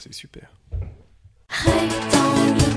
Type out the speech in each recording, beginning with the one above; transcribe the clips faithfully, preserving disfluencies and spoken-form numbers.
c'est super. Rectangle.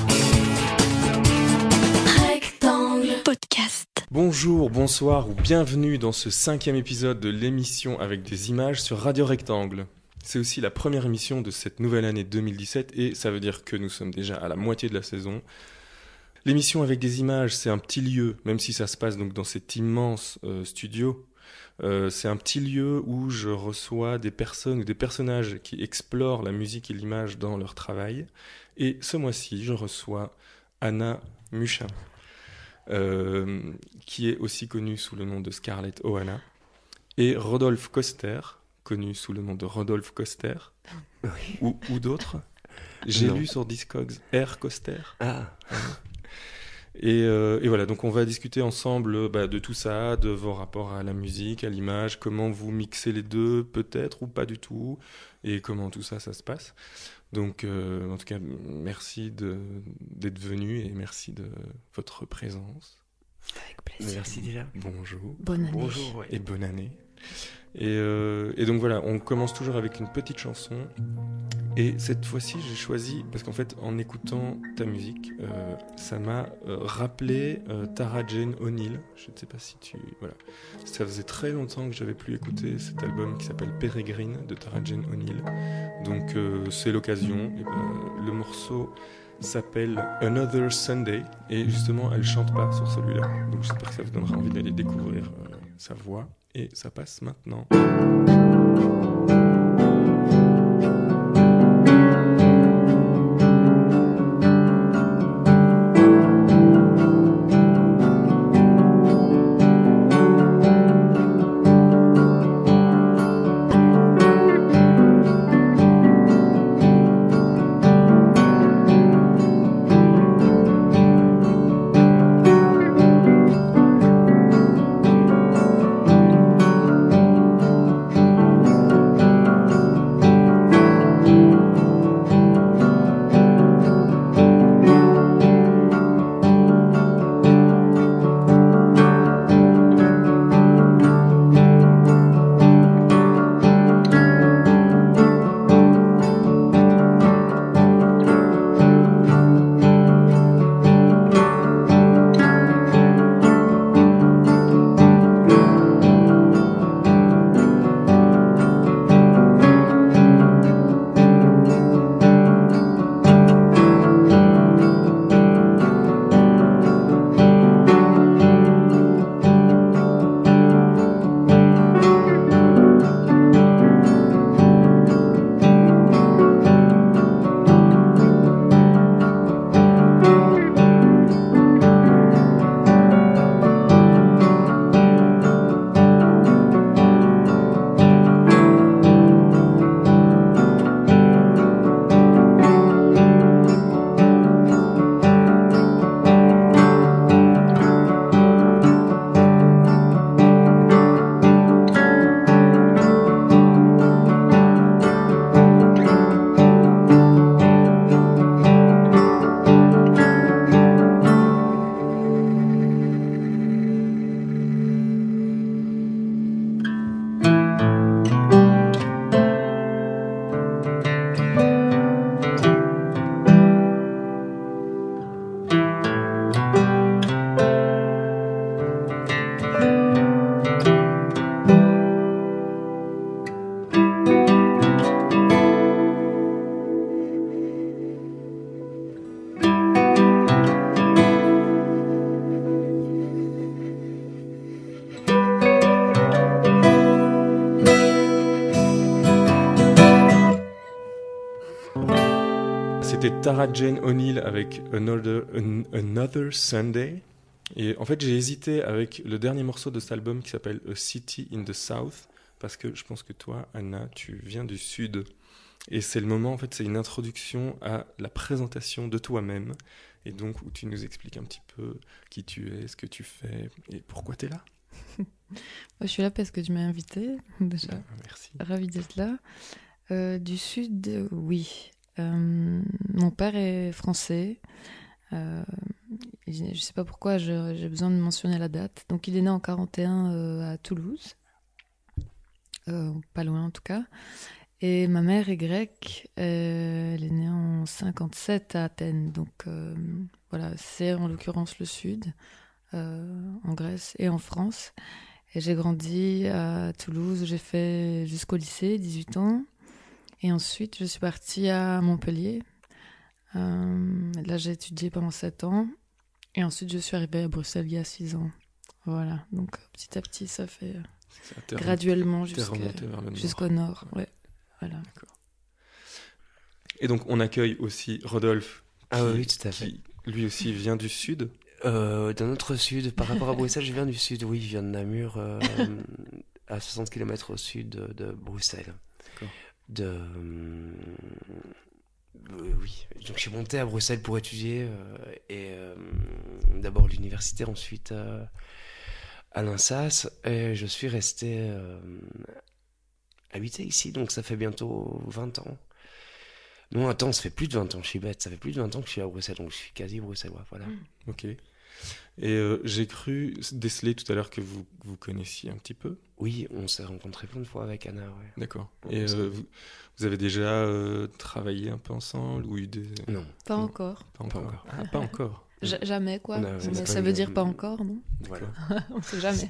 Rectangle. Podcast. Bonjour, bonsoir ou bienvenue dans ce cinquième épisode de l'émission avec des images sur Radio Rectangle. C'est aussi la première émission de cette nouvelle année deux mille dix-sept et ça veut dire que nous sommes déjà à la moitié de la saison. L'émission avec des images, c'est un petit lieu, même si ça se passe donc dans cet immense euh, studio. Euh, c'est un petit lieu où je reçois des personnes ou des personnages qui explorent la musique et l'image dans leur travail. Et ce mois-ci, je reçois Anna Muchin, euh, qui est aussi connue sous le nom de Scarlett Ohana, et Rodolphe Coster, connu sous le nom de Rodolphe Coster, Oui. ou, ou d'autres. J'ai Non. lu sur Discogs R. Coster. Ah, Et, euh, et voilà, donc on va discuter ensemble bah, de tout ça, de vos rapports à la musique, à l'image, comment vous mixez les deux, peut-être ou pas du tout, et comment tout ça, ça se passe. Donc, euh, en tout cas, merci de, d'être venu et merci de votre présence. Avec plaisir. merci déjà. Bonjour Bonne année. Bonjour, ouais. et bonne année. Et, euh, et donc voilà, on commence toujours avec une petite chanson. Et cette fois-ci, j'ai choisi, parce qu'en fait, en écoutant ta musique, euh, ça m'a euh, rappelé euh, Tara Jane O'Neill. Je ne sais pas si tu... Voilà. Ça faisait très longtemps que j'avais plus écouté cet album qui s'appelle Peregrine de Tara Jane O'Neill. Donc euh, c'est l'occasion. Et ben, le morceau s'appelle Another Sunday. Et justement, elle chante pas sur celui-là. Donc j'espère que ça vous donnera envie d'aller découvrir euh, sa voix. Et ça passe maintenant. C'était Tara Jane O'Neill avec Another, An- Another Sunday. Et en fait, j'ai hésité avec le dernier morceau de cet album qui s'appelle A City in the South, parce que je pense que toi, Anna, tu viens du Sud. Et c'est le moment, en fait, c'est une introduction à la présentation de toi-même. Et donc, où tu nous expliques un petit peu qui tu es, ce que tu fais et pourquoi tu es là. Je suis là parce que tu m'as invitée, déjà. Ah, merci. Ravie d'être là. Euh, du Sud, euh, oui. Euh, mon père est français. Euh, je ne sais pas pourquoi je, j'ai besoin de mentionner la date. Donc, il est né en quarante et un euh, à Toulouse. Euh, pas loin, en tout cas. Et ma mère est grecque, euh, elle est née en cinquante-sept à Athènes, donc euh, voilà, c'est en l'occurrence le sud, euh, en Grèce et en France. Et j'ai grandi à Toulouse, j'ai fait jusqu'au lycée, dix-huit ans. Et ensuite, je suis partie à Montpellier. Euh, là, j'ai étudié pendant sept ans. Et ensuite, je suis arrivée à Bruxelles il y a six ans. Voilà, donc petit à petit, ça fait euh, C'est ça, t'es graduellement remonté- t'es jusqu'à- remonté vers le nord. jusqu'au nord. Ouais. Ouais, voilà. D'accord. Et donc, on accueille aussi Rodolphe, Ah qui, oui, oui, tout à fait. qui lui aussi vient du sud. Euh, d'un autre sud, par rapport à Bruxelles, je viens du sud, oui, je viens de Namur, euh, à soixante kilomètres au sud de, de Bruxelles. D'accord. De, euh, euh, oui, donc je suis monté à Bruxelles pour étudier, euh, et euh, d'abord l'université, ensuite euh, à l'INSAS, et je suis resté euh, habité ici, donc ça fait bientôt vingt ans. Non, attends, ça fait plus de vingt ans, je suis bête, ça fait plus de vingt ans que je suis à Bruxelles, donc je suis quasi bruxellois, voilà. Ok. Et euh, j'ai cru déceler tout à l'heure que vous vous connaissiez un petit peu. Oui, on s'est rencontrés plein de fois avec Anna, ouais. D'accord. Ouais, Et on s'est- euh, vous, vous avez déjà euh, travaillé un peu ensemble ou eu des... Non, Pas Non. encore. Pas encore. encore. Ah, pas encore. Ja- jamais, quoi. On a- on a Mais pas ça eu veut le- dire pas encore, non? voilà. On sait jamais.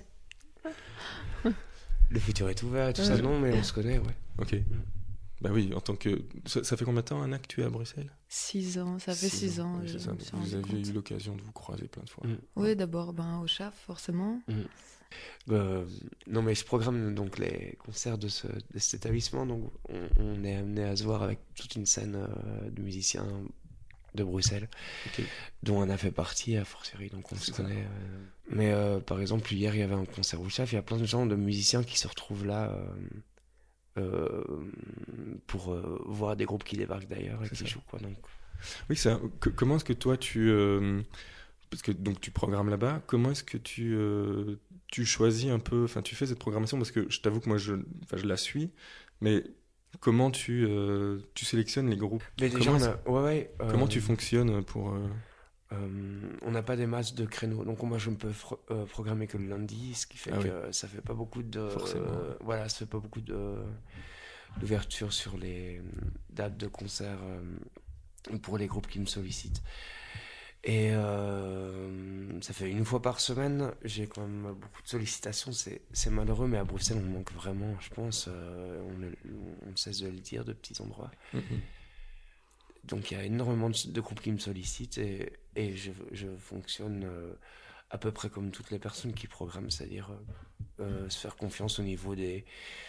Le futur est ouvert et tout Ouais. ça, non, mais on se connaît, ouais. Ok. Bah oui, en tant que... Ça, ça fait combien de temps, Anna, que tu es à Bruxelles? Six ans, ça fait six ans. Oui, je c'est ça. me suis Vous rendu aviez compte. eu l'occasion de vous croiser plein de fois. Mm. Oui, d'abord ben, au C H A F, forcément. Euh, non, mais je programme donc les concerts de, ce, de cet établissement, donc on, on est amené à se voir avec toute une scène euh, de musiciens de Bruxelles, Ok. dont on a fait partie à fortiori, donc on C'est se ça. connaît. euh. Mais euh, par exemple, hier il y avait un concert au C H A F, il y a plein de gens, de musiciens qui se retrouvent là euh, euh, pour euh, voir des groupes qui débarquent d'ailleurs et C'est qui ça. jouent, quoi. Donc, Oui, ça. Que- comment est-ce que toi, tu... euh, parce que donc tu programmes là-bas, comment est-ce que tu, euh, tu choisis un peu... Enfin, tu fais cette programmation, parce que je t'avoue que moi, je, enfin, je la suis, mais comment tu, euh, tu sélectionnes les groupes? mais déjà, Comment on est-ce- a, ouais, ouais, Comment euh, tu fonctionnes pour... euh, Euh, on n'a pas des masses de créneaux, donc moi je ne peux fro- euh, programmer que le lundi, ce qui fait Ah que oui. ça fait pas beaucoup de, Forcément, ouais. euh, voilà, ça fait pas beaucoup de d'ouverture sur les dates de concert euh, pour les groupes qui me sollicitent. Et euh, ça fait une fois par semaine, j'ai quand même beaucoup de sollicitations, c'est c'est malheureux, mais à Bruxelles on manque vraiment, je pense, euh, on, ne, on ne cesse de le dire, de petits endroits. mhm. Donc il y a énormément de, de groupes qui me sollicitent et, et je, je fonctionne euh, à peu près comme toutes les personnes qui programment, c'est-à-dire euh, euh, se faire confiance au niveau des,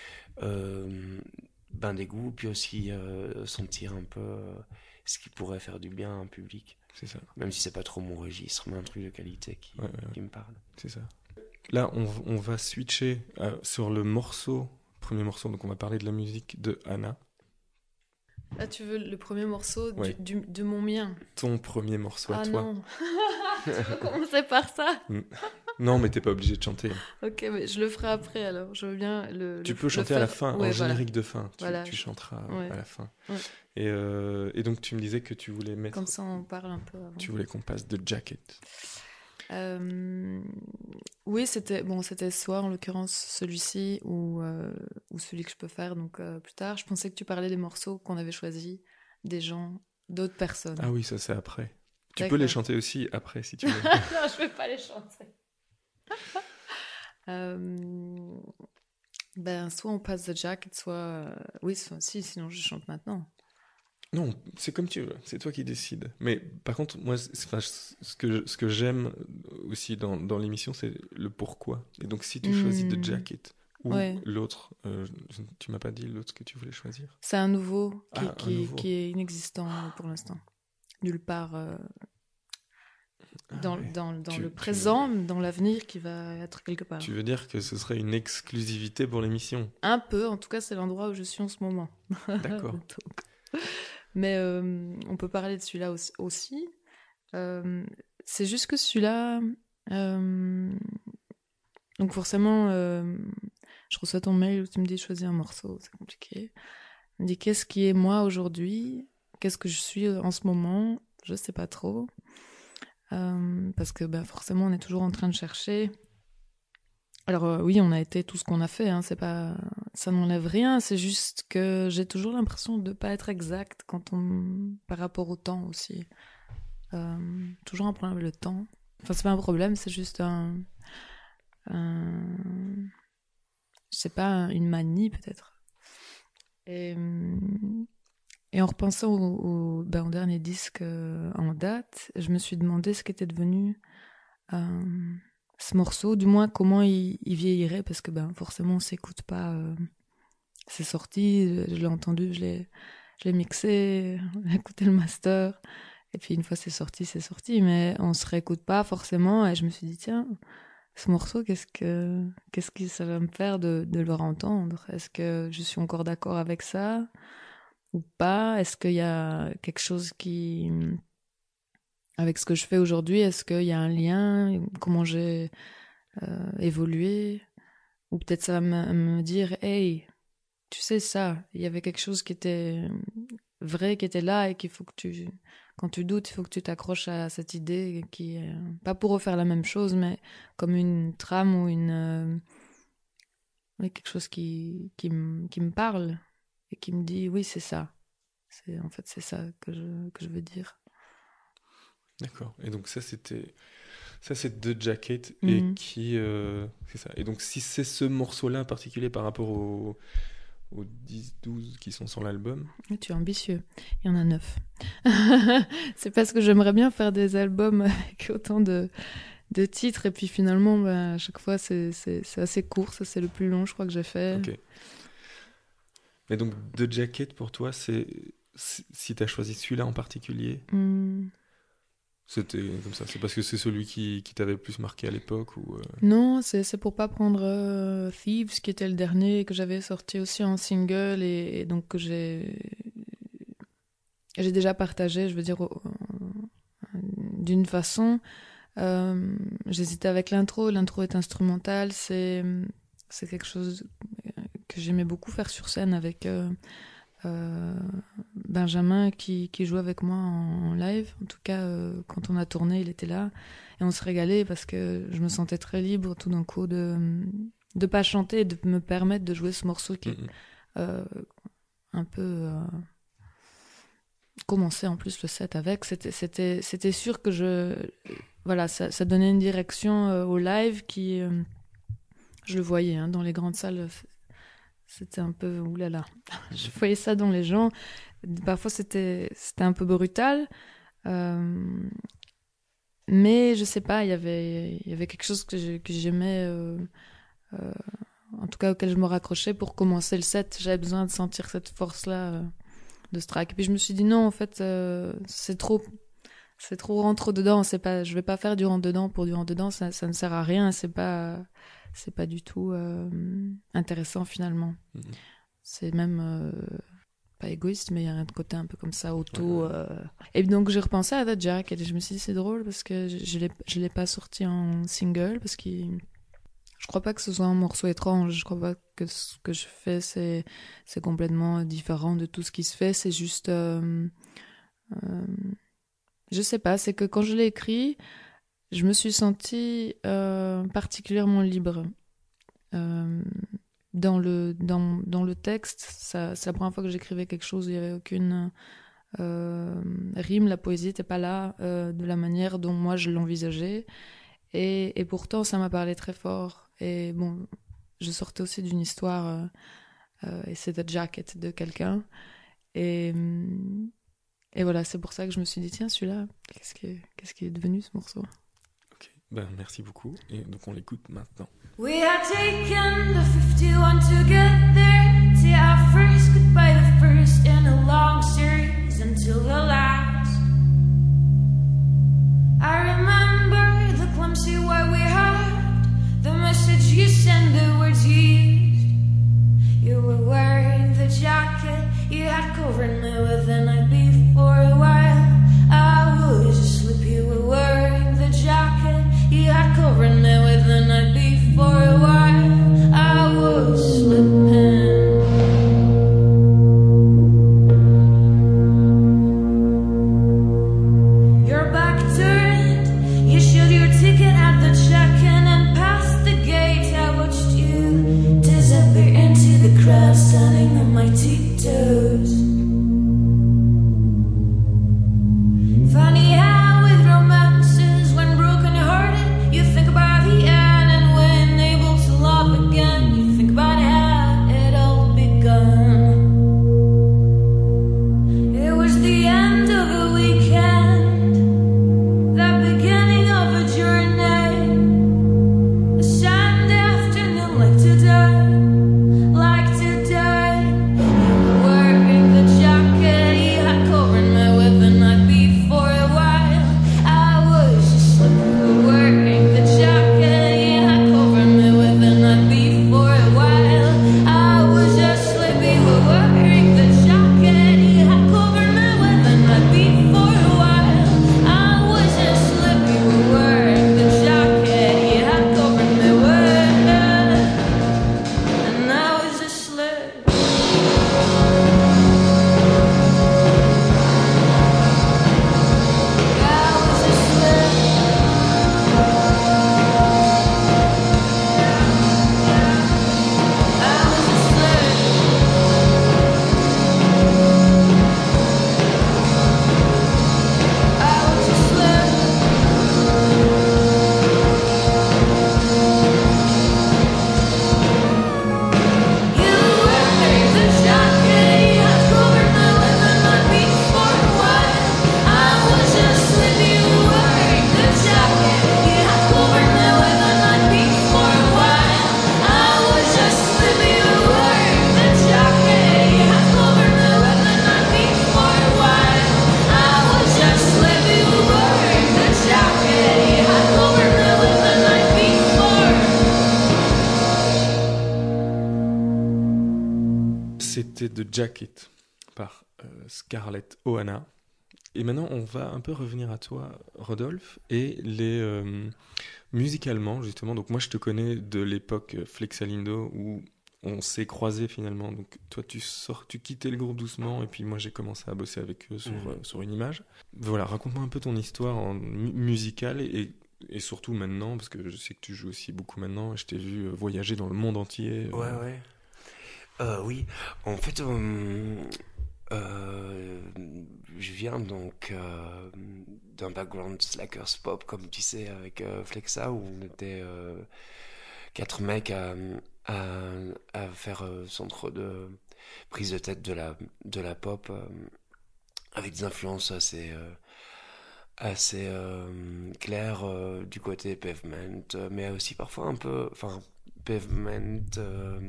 euh, ben, des goûts, puis aussi euh, sentir un peu euh, ce qui pourrait faire du bien à un public, C'est ça. même si c'est pas trop mon registre, mais un truc de qualité qui, Ouais, ouais, ouais. qui me parle. C'est ça. Là, on, on va switcher euh, sur le morceau, premier morceau, donc on va parler de la musique de Anna. Là, tu veux le premier morceau du- Ouais. du- de mon mien? Ton premier morceau à Ah toi. non. Tu veux commencer par ça? Non, mais t'es pas obligé de chanter. Ok, mais je le ferai après alors. Je veux bien le. Tu le- peux le chanter à la faire- fin, Ouais, en voilà. générique de fin. Tu, Voilà, tu je- chanteras ouais. à la fin. Ouais. Et, euh, et donc tu me disais que tu voulais mettre, Comme ça, on parle un peu avant. tu voulais qu'on passe de Jacket. Euh, Oui, c'était bon, c'était soit en l'occurrence celui-ci ou, euh, ou celui que je peux faire donc euh, plus tard. Je pensais que tu parlais des morceaux qu'on avait choisis, des gens, d'autres personnes. Ah oui, ça c'est après. Tu D'accord. peux les chanter aussi après si tu veux. Non, je vais pas les chanter. Euh, Ben, soit on passe The Jacket, soit euh, oui, soit... si, sinon je chante maintenant. Non, c'est comme tu veux, c'est toi qui décides. Mais par contre, moi, c'est- enfin, ce que, ce que j'aime aussi dans, dans l'émission, c'est le pourquoi. Et donc, si tu choisis Hmm. The Jacket ou Ouais. l'autre, euh, je- tu m'as pas dit l'autre que tu voulais choisir. C'est un nouveau qui, Ah, un qui, nouveau. qui est inexistant euh, pour l'instant. Nulle part euh, Ah dans, ouais. dans, dans Tu- le tu- présent, dans l'avenir qui va être quelque part. Tu veux dire que ce serait une exclusivité pour l'émission? Un peu, en tout cas, c'est l'endroit où je suis en ce moment. D'accord. Donc, mais euh, on peut parler de celui-là aussi. aussi. Euh, c'est juste que celui-là. euh, donc, forcément, euh, je reçois ton mail où tu me dis choisis un morceau, c'est compliqué. Je me dis qu'est-ce qui est moi aujourd'hui? Qu'est-ce que je suis en ce moment? Je sais pas trop. Euh, parce que bah, forcément, on est toujours en train de chercher. Alors euh, oui, on a été tout ce qu'on a fait, hein, c'est pas, ça n'enlève rien, c'est juste que j'ai toujours l'impression de pas être exact quand on, par rapport au temps aussi. Euh, toujours un problème le temps. Enfin, c'est pas un problème, c'est juste un, un... c'est pas une manie peut-être. Et, et en repensant au, au, ben, au dernier disque euh, en date, je me suis demandé ce qu'était devenu euh, ce morceau, du moins comment il, il vieillirait, parce que ben, forcément on s'écoute pas. Euh, c'est sorti, je, je l'ai entendu, je l'ai, je l'ai mixé, j'ai écouté le master, et puis une fois c'est sorti, c'est sorti, mais on se réécoute pas forcément, et je me suis dit tiens, ce morceau, qu'est-ce que, qu'est-ce que ça va me faire de, de le entendre ? Est-ce que je suis encore d'accord avec ça ou pas ? Est-ce qu'il y a quelque chose qui... Avec ce que je fais aujourd'hui, est-ce qu'il y a un lien ? Comment j'ai euh, évolué ? Ou peut-être ça va me, me dire « Hey, tu sais ça, il y avait quelque chose qui était vrai, qui était là et qu'il faut que tu... Quand tu doutes, il faut que tu t'accroches à cette idée qui est... Pas pour refaire la même chose, mais comme une trame ou une... Euh, quelque chose qui, qui, m, qui me parle et qui me dit « Oui, c'est ça. » C'est, en fait, c'est ça que je, que je veux dire. D'accord. Et donc ça, c'était... Ça, c'est The Jacket. Mm-hmm. Et qui... Euh... C'est ça. Et donc, si c'est ce morceau-là en particulier par rapport au... aux dix douze qui sont sur l'album. Tu es ambitieux. Il y en a neuf. C'est parce que j'aimerais bien faire des albums avec autant de, de titres. Et puis finalement, bah, à chaque fois, c'est, c'est, c'est assez court. Ça, c'est le plus long, je crois, que j'ai fait. Ok. Mais donc, The Jacket, pour toi, c'est... Si tu as choisi celui-là en particulier, mm. C'était comme ça. C'est parce que c'est celui qui, qui t'avait le plus marqué à l'époque ou euh... Non, c'est, c'est pour pas prendre euh, Thieves, qui était le dernier, que j'avais sorti aussi en single et, et donc que j'ai, j'ai déjà partagé, je veux dire, euh, d'une façon. Euh, j'hésitais avec l'intro. L'intro est instrumentale. C'est, c'est quelque chose que j'aimais beaucoup faire sur scène avec... Euh, Euh, Benjamin qui, qui joue avec moi en, en live. En tout cas, euh, quand on a tourné, il était là. Et on se régalait parce que je me sentais très libre tout d'un coup de ne pas chanter et de me permettre de jouer ce morceau qui mm-hmm. euh, un peu euh, commençait en plus le set avec. C'était, c'était, c'était sûr que je... Voilà, ça, ça donnait une direction euh, au live qui... Euh, je le voyais hein, dans les grandes salles... C'était un peu... Oulala. Je voyais ça dans les gens. Parfois, c'était, c'était un peu brutal. Euh, mais je sais pas, il y avait, il y avait quelque chose que, je, que j'aimais... Euh, euh, en tout cas, auquel je me raccrochais pour commencer le set. J'avais besoin de sentir cette force-là euh, de ce track. Et puis, je me suis dit, non, en fait, euh, c'est trop... C'est trop rentre-dedans. C'est pas, je vais pas faire du rentre-dedans pour du rentre-dedans. Ça, ça ne sert à rien. C'est pas... C'est pas du tout euh, intéressant finalement. Mmh. C'est même euh, pas égoïste, mais il y a un côté un peu comme ça, auto. Ouais. Euh... Et donc j'ai repensé à The Jacket et je me suis dit c'est drôle parce que je, je l'ai, je l'ai pas sorti en single parce que je crois pas que ce soit un morceau étrange. Je crois pas que ce que je fais c'est c'est complètement différent de tout ce qui se fait. C'est juste, euh, euh, je sais pas. C'est que quand je l'ai écrit. Je me suis sentie euh, particulièrement libre. Euh, dans, le, dans, dans le texte, ça, c'est la première fois que j'écrivais quelque chose où il n'y avait aucune euh, rime, la poésie n'était pas là euh, de la manière dont moi je l'envisageais. Et, et pourtant, ça m'a parlé très fort. Et bon, je sortais aussi d'une histoire, euh, euh, et c'est The Jacket de quelqu'un. Et, et voilà, c'est pour ça que je me suis dit, tiens, celui-là, qu'est-ce qui est, qu'est-ce qui est devenu ce morceau ? Ben, merci beaucoup. Et donc, on l'écoute maintenant. We are taking the fifty-one together. See our first goodbye, the first in a long series until the last. I remember the clumsy way we had, the message you sent, the words you used. You were wearing the jacket you had covered me with the night before. A while I was asleep, you were wearing the jacket you had covered me with the night before. A while I was slipping. Your back turned, you showed your ticket at the check-in and past the gate. I was C'était The Jacket par euh, Scarlett Ohana. Et maintenant, on va un peu revenir à toi, Rodolphe, et les euh, musicalement, justement. Donc moi, je te connais de l'époque Flexalindo où on s'est croisés finalement. Donc toi, tu sors, tu quittais le groupe doucement, et puis moi, j'ai commencé à bosser avec eux sur, Mmh. euh, sur une image. Voilà, raconte-moi un peu ton histoire en mu- musicale et, et surtout maintenant, parce que je sais que tu joues aussi beaucoup maintenant. Je t'ai vu euh, voyager dans le monde entier. euh, Ouais, ouais. Euh, oui, en fait, euh, euh, je viens donc euh, d'un background slackers pop, comme tu sais, avec euh, Flexa, où on était euh, quatre mecs à, à, à faire euh, centre de prise de tête de la, de la pop, euh, avec des influences assez, euh, assez euh, claires euh, du côté Pavement, euh, mais aussi parfois un peu, enfin, Pavement, euh,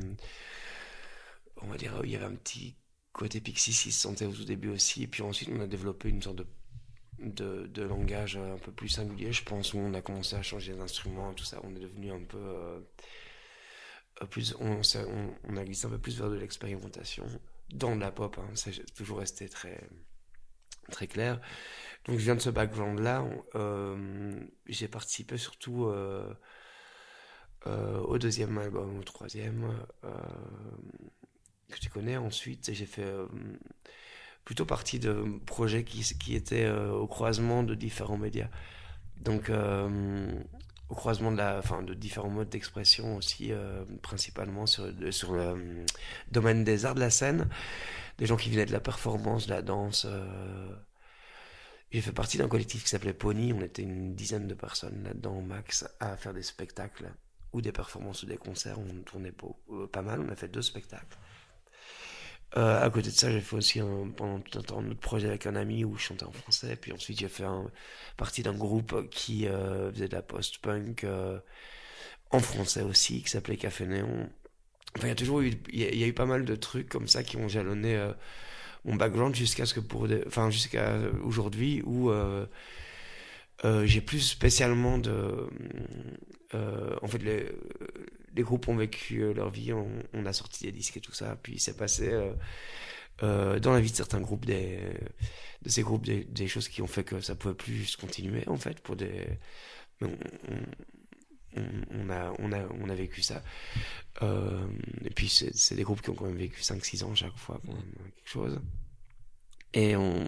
on va dire, il y avait un petit côté Pixies qui se sentait au tout début aussi, et puis ensuite on a développé une sorte de, de, de langage un peu plus singulier, je pense, où on a commencé à changer d'instruments, tout ça, on est devenu un peu euh, plus, on, s'est- on, on a glissé un peu plus vers de l'expérimentation dans de la pop, hein, c'est toujours resté très, très clair. Donc je viens de ce background-là, on- euh, j'ai participé surtout euh, euh, au deuxième album, au troisième, euh, que tu connais. Ensuite, j'ai fait euh, plutôt partie de projets qui, qui étaient euh, au croisement de différents médias. Donc, euh, au croisement de, la, enfin, de différents modes d'expression aussi, euh, principalement sur, de- sur le euh, domaine des arts de la scène, des gens qui venaient de la performance, de la danse. euh. J'ai fait partie d'un collectif qui s'appelait Pony. On était une dizaine de personnes là-dedans, au max, à faire des spectacles ou des performances ou des concerts. On tournait pas, euh, pas mal. On a fait deux spectacles. Euh, à côté de ça, j'ai fait aussi un- pendant tout un temps un autre projet avec un ami où je chantais en français. Puis ensuite, j'ai fait un, partie d'un groupe qui euh, faisait de la post-punk euh, en français aussi, qui s'appelait Café Néon. Enfin, il y a toujours eu, il y a, il y a eu pas mal de trucs comme ça qui ont jalonné euh, mon background jusqu'à ce que pour, des- enfin jusqu'à aujourd'hui où euh, euh, j'ai plus spécialement de, euh, en fait les, les groupes ont vécu euh, leur vie, on, on a sorti des disques et tout ça, puis il s'est passé euh, euh, dans la vie de certains groupes, des, de ces groupes, des, des choses qui ont fait que ça pouvait plus juste continuer, en fait, pour des... On, on, on a, on, a, on a vécu ça. Euh, et puis, c'est, c'est des groupes qui ont quand même vécu cinq six ans chaque fois, quand même, quelque chose. Et on...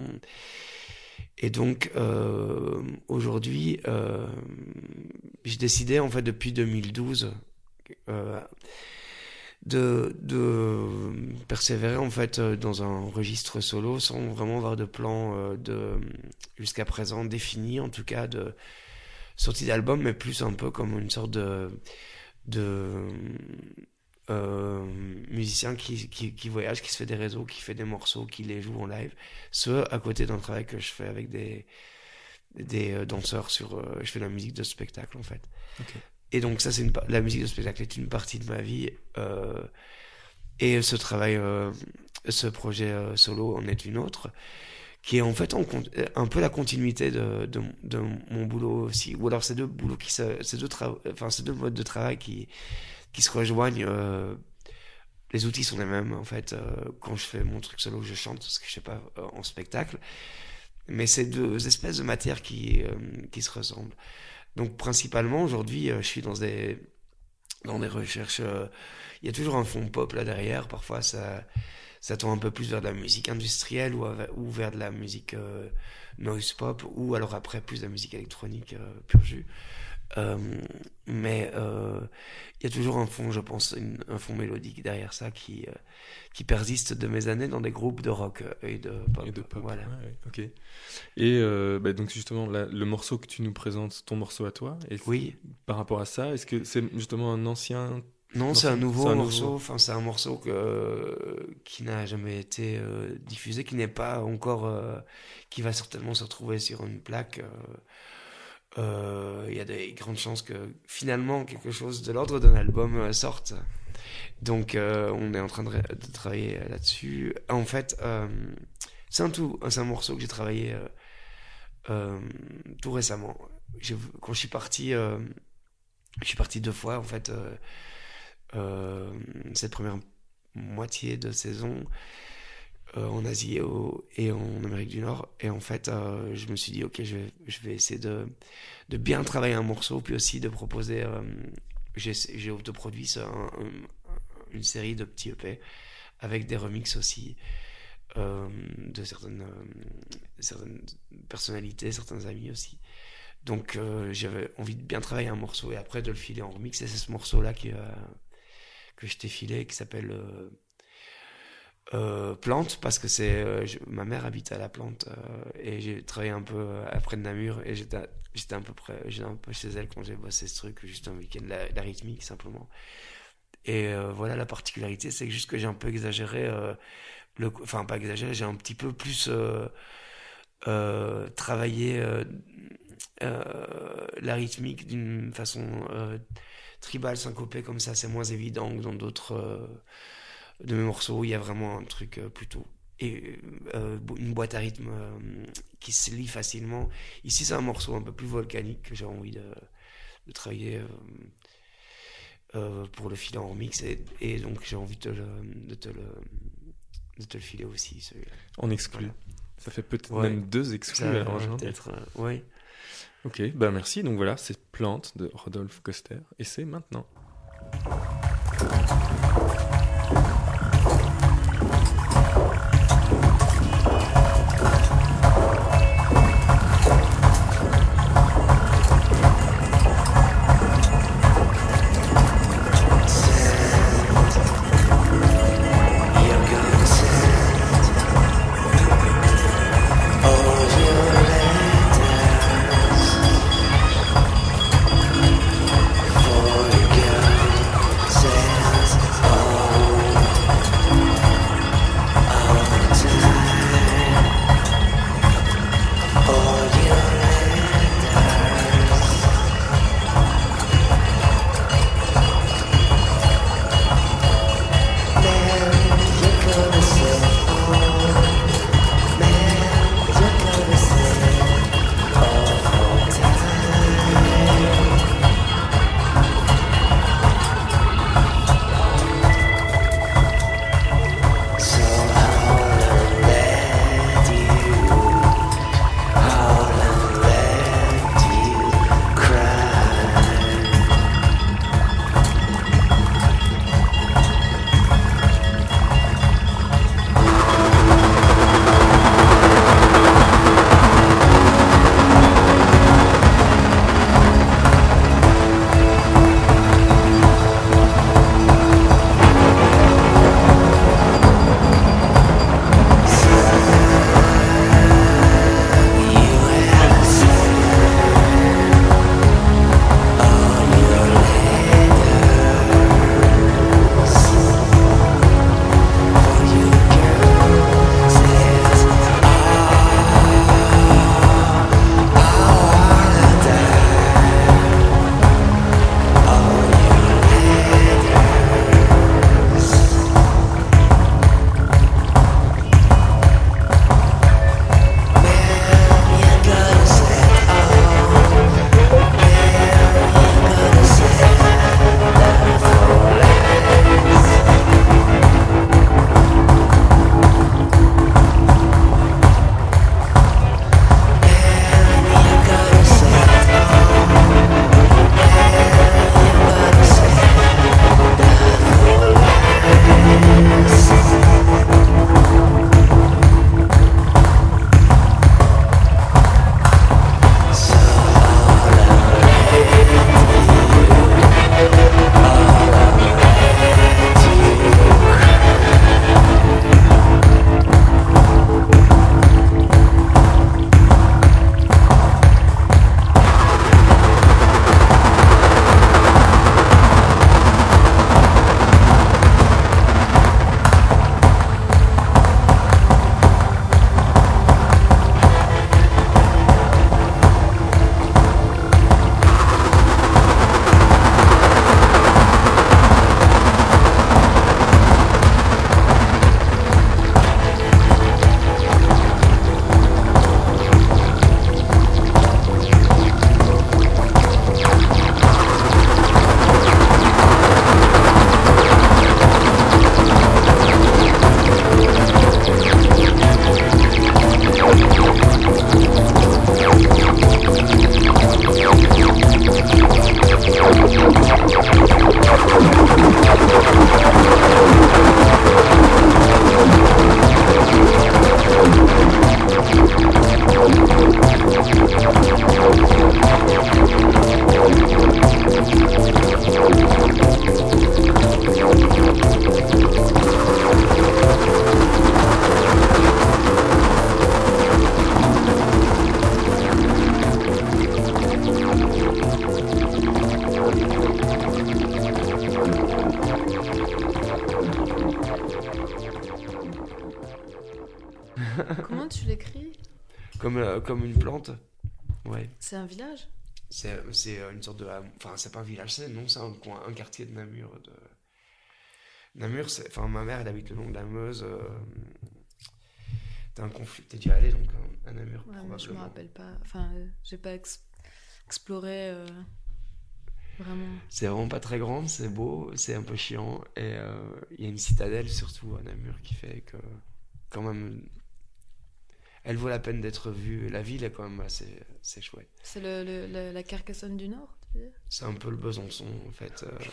Et donc, euh, aujourd'hui, euh, j'ai décidé, en fait, depuis deux mille douze, euh, de, de persévérer en fait euh, dans un registre solo sans vraiment avoir de plan euh, de jusqu'à présent défini, en tout cas de sortie d'album, mais plus un peu comme une sorte de de euh, musicien qui, qui, qui voyage, qui se fait des réseaux, qui fait des morceaux, qui les joue en live, ce à côté d'un travail que je fais avec des des euh, danseurs sur euh, je fais de la musique de spectacle en fait. Ok. Et donc ça, c'est une, la musique de spectacle est une partie de ma vie. Euh, et ce travail, euh, ce projet euh, solo en est une autre, qui est en fait en, un peu la continuité de, de, de mon boulot aussi. Ou alors ces deux boulots qui se, ces deux tra- enfin ces deux modes de travail qui, qui se rejoignent. Euh, les outils sont les mêmes en fait. Euh, quand je fais mon truc solo, je chante, ce que je sais pas euh, en spectacle. Mais c'est deux espèces de matières qui, euh, qui se ressemblent. Donc principalement aujourd'hui, euh, je suis dans des dans des recherches. euh, Il y a toujours un fond pop là derrière. Parfois ça ça tend un peu plus vers de la musique industrielle ou, ave- ou vers de la musique euh, noise pop ou alors après plus de la musique électronique euh, pur jus. Euh, mais euh, il y a toujours un fond, je pense, une- un fond mélodique derrière ça qui euh, qui persiste de mes années dans des groupes de rock euh, et de pop. Et de pop. Voilà. Ouais, ouais, ok. Et euh, bah, donc justement, là, le morceau que tu nous présentes, ton morceau à toi, est Oui. par rapport à ça, est-ce que c'est justement un ancien... Non, c'est un nouveau c'est un morceau. nouveau- Enfin, c'est un morceau que, qui n'a jamais été euh, diffusé, qui n'est pas encore, euh, qui va certainement se retrouver sur une plaque. euh, euh, Il y a des grandes chances que finalement quelque chose de l'ordre d'un album euh, sorte. Donc, euh, on est en train de, ré- de travailler euh, là-dessus. En fait, euh, c'est un tout, c'est un morceau que j'ai travaillé euh, euh, tout récemment. J'ai- quand je suis parti, euh, je suis parti deux fois en fait. euh, euh, cette première moitié de saison euh, en Asie et, au, et en Amérique du Nord. Et en fait, euh, je me suis dit, ok, je vais, je vais essayer de, de bien travailler un morceau, puis aussi de proposer. Euh, j'ai, j'ai autoproduit ça, un, un, une série de petits E P avec des remixes aussi euh, de certaines, euh, certaines personnalités, certains amis aussi. Donc euh, j'avais envie de bien travailler un morceau et après de le filer en remix. Et c'est ce morceau-là qui, euh, que je t'ai filé, qui s'appelle euh, euh, Plante, parce que c'est euh, je, ma mère habite à La Plante euh, et j'ai travaillé un peu euh, après de Namur et j'étais, j'étais un peu près, j'étais un peu chez elle quand j'ai bossé ce truc, juste un week-end, la, la rythmique simplement. Et euh, voilà, la particularité, c'est que juste que j'ai un peu exagéré, euh, le, enfin pas exagéré, j'ai un petit peu plus euh, euh, travaillé euh, euh, la rythmique d'une façon euh, tribale, syncopée, comme ça, c'est moins évident que dans d'autres euh, de mes morceaux où il y a vraiment un truc euh, plutôt. Et euh, une boîte à rythme euh, qui se lie facilement. Ici, c'est un morceau un peu plus volcanique que j'ai envie de, de travailler. Euh, Euh, pour le filer en remix et, et donc j'ai envie de te le, de te le, de te le filer aussi celui-là. En exclu. Voilà. Ça fait peut-être Ouais. même deux exclus Ça, à rejoindre. peut-être, euh, ouais. Ok, bah merci. Donc voilà, c'est Plante de Rodolphe Coster et c'est maintenant. For the girl Comment tu l'écris? Comme, euh, comme une plante. Ouais. C'est un village? C'est, c'est une sorte de... Enfin, c'est pas un village, c'est, non, c'est un coin, un quartier de Namur. De... Namur, c'est... Enfin, ma mère, elle habite le long de la Meuse. Euh... T'as un conflit, t'es déjà allé, donc, à Namur, Ouais, mais probablement. je me rappelle pas. Enfin, euh, j'ai pas ex- exploré euh, vraiment. C'est vraiment pas très grand, c'est beau, c'est un peu chiant. Et il euh, y a une citadelle, surtout à Namur, qui fait que, quand même, elle vaut la peine d'être vue. La ville est quand même assez, assez chouette. C'est le, le- le- la Carcassonne du Nord, tu veux dire? C'est un peu le Besançon, en fait, euh,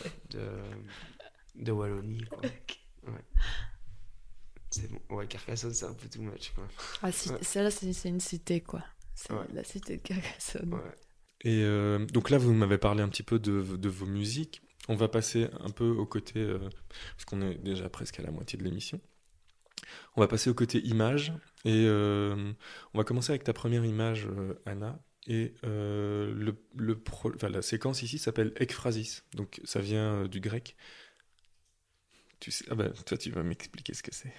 de, de Wallonie, quoi. Ouais. C'est bon. Ouais, Carcassonne, c'est un peu too much, quoi. Ah, si, Ouais. celle-là, c'est, c'est une cité, quoi. C'est Ouais. la cité de Carcassonne. Ouais. Et euh, donc là, vous m'avez parlé un petit peu de, de vos musiques. On va passer un peu au côté, euh, parce qu'on est déjà presque à la moitié de l'émission. On va passer au côté image. Et euh, on va commencer avec ta première image, euh, Anna. Et euh, le, le pro- enfin, la séquence ici s'appelle ekphrasis. Donc ça vient euh, du grec. Tu sais, ah bah, toi, tu vas m'expliquer ce que c'est.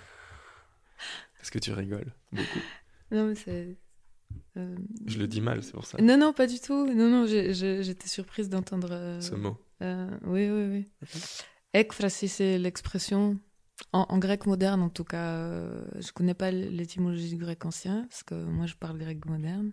Parce que tu rigoles beaucoup. Non, mais c'est. euh, Je le dis mal, c'est pour ça. Non, non, pas du tout. Non, non, j'ai- j'ai- j'étais surprise d'entendre. euh, Ce mot. euh, oui, oui, oui. Ekphrasi, c'est l'expression. En, en grec moderne, en tout cas, euh, je connais pas l'étymologie du grec ancien, parce que moi, je parle grec moderne.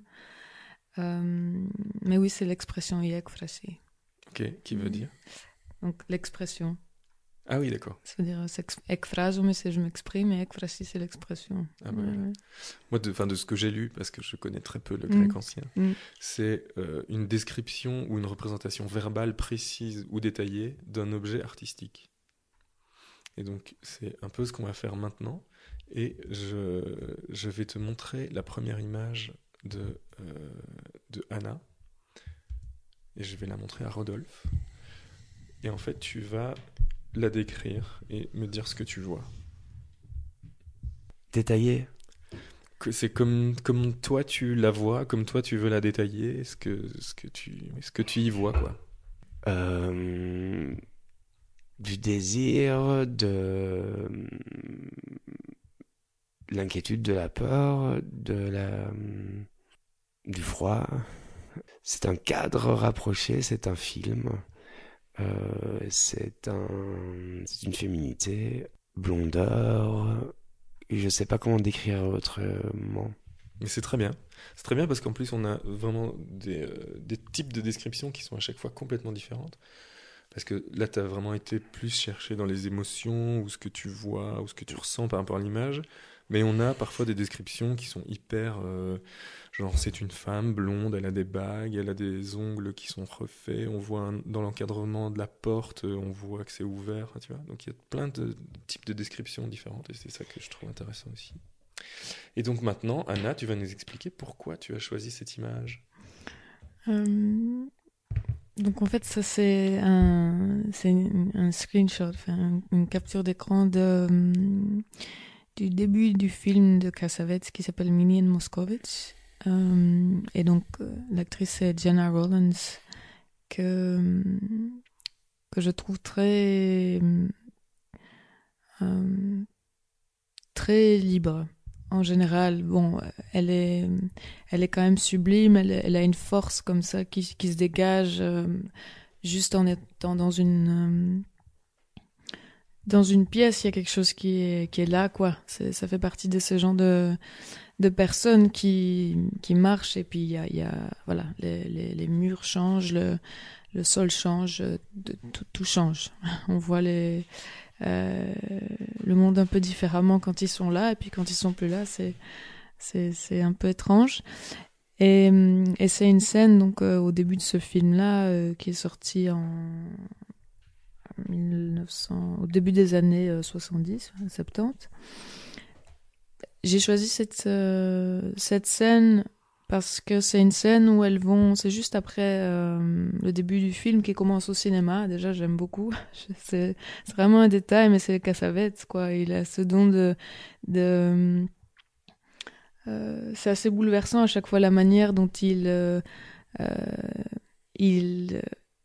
Euh, mais oui, c'est l'expression ekphrasi. Ok, qui veut dire? Donc, l'expression. Ah oui, d'accord. Ça veut dire s'ex- ekphraso, mais c'est je m'exprime, et ekphrasi, c'est l'expression. Ah bah Ouais, voilà. ouais. Moi, de, enfin, de ce que j'ai lu, parce que je connais très peu le Mm. grec ancien, Mm. c'est euh, une description ou une représentation verbale précise ou détaillée d'un objet artistique. Et donc, c'est un peu ce qu'on va faire maintenant. Et je, je vais te montrer la première image de, euh, de Anna. Et je vais la montrer à Rodolphe. Et en fait, tu vas la décrire et me dire ce que tu vois. Détaillé. Que c'est comme, comme toi tu la vois, comme toi tu veux la détailler, ce que, ce que, tu, ce que tu y vois, quoi. Euh, du désir, de l'inquiétude, de la peur, de la du froid. C'est un cadre rapproché, c'est un film, euh, c'est un, c'est une féminité, blondeur. Je sais pas comment décrire autrement. Mais c'est très bien. C'est très bien parce qu'en plus on a vraiment des, euh, des types de descriptions qui sont à chaque fois complètement différentes. Parce que là tu as vraiment été plus cherché dans les émotions ou ce que tu vois ou ce que tu ressens par rapport à l'image. Mais on a parfois des descriptions qui sont hyper... euh, genre c'est une femme blonde, elle a des bagues, elle a des ongles qui sont refaits. On voit un- dans l'encadrement de la porte, euh, on voit que c'est ouvert. Tu vois. Donc il y a plein de, de types de descriptions différentes et c'est ça que je trouve intéressant aussi. Et donc maintenant, Anna, tu vas nous expliquer pourquoi tu as choisi cette image. Euh, donc en fait, ça c'est un, c'est une- un screenshot, enfin, un- une capture d'écran de, hum, du début du film de Cassavetes qui s'appelle Minnie and Moscovitch. Euh, et donc euh, l'actrice c'est Jenna Rollins que, hum, que je trouve très, hum, euh, très libre. En général, bon, elle est, elle est quand même sublime, elle, elle a une force comme ça qui, qui se dégage euh, juste en étant dans une, euh, dans une pièce, il y a quelque chose qui est, qui est là, quoi. C'est, ça fait partie de ce genre de, de personnes qui, qui marchent et puis il y a, il y a, voilà, les, les, les murs changent, le, le sol change, de, tout, tout change. On voit les... Euh, le monde un peu différemment quand ils sont là et puis quand ils sont plus là c'est c'est c'est un peu étrange et, et c'est une scène donc euh, au début de ce film là euh, qui est sorti en mille neuf cents au début des années euh, soixante-dix soixante-dix. J'ai choisi cette euh, cette scène parce que c'est une scène où elles vont, c'est juste après euh, le début du film qui commence au cinéma. Déjà, j'aime beaucoup. C'est, c'est vraiment un détail, mais c'est Cassavetes, quoi. Il a ce don de, de euh, c'est assez bouleversant à chaque fois la manière dont il, euh, euh, il,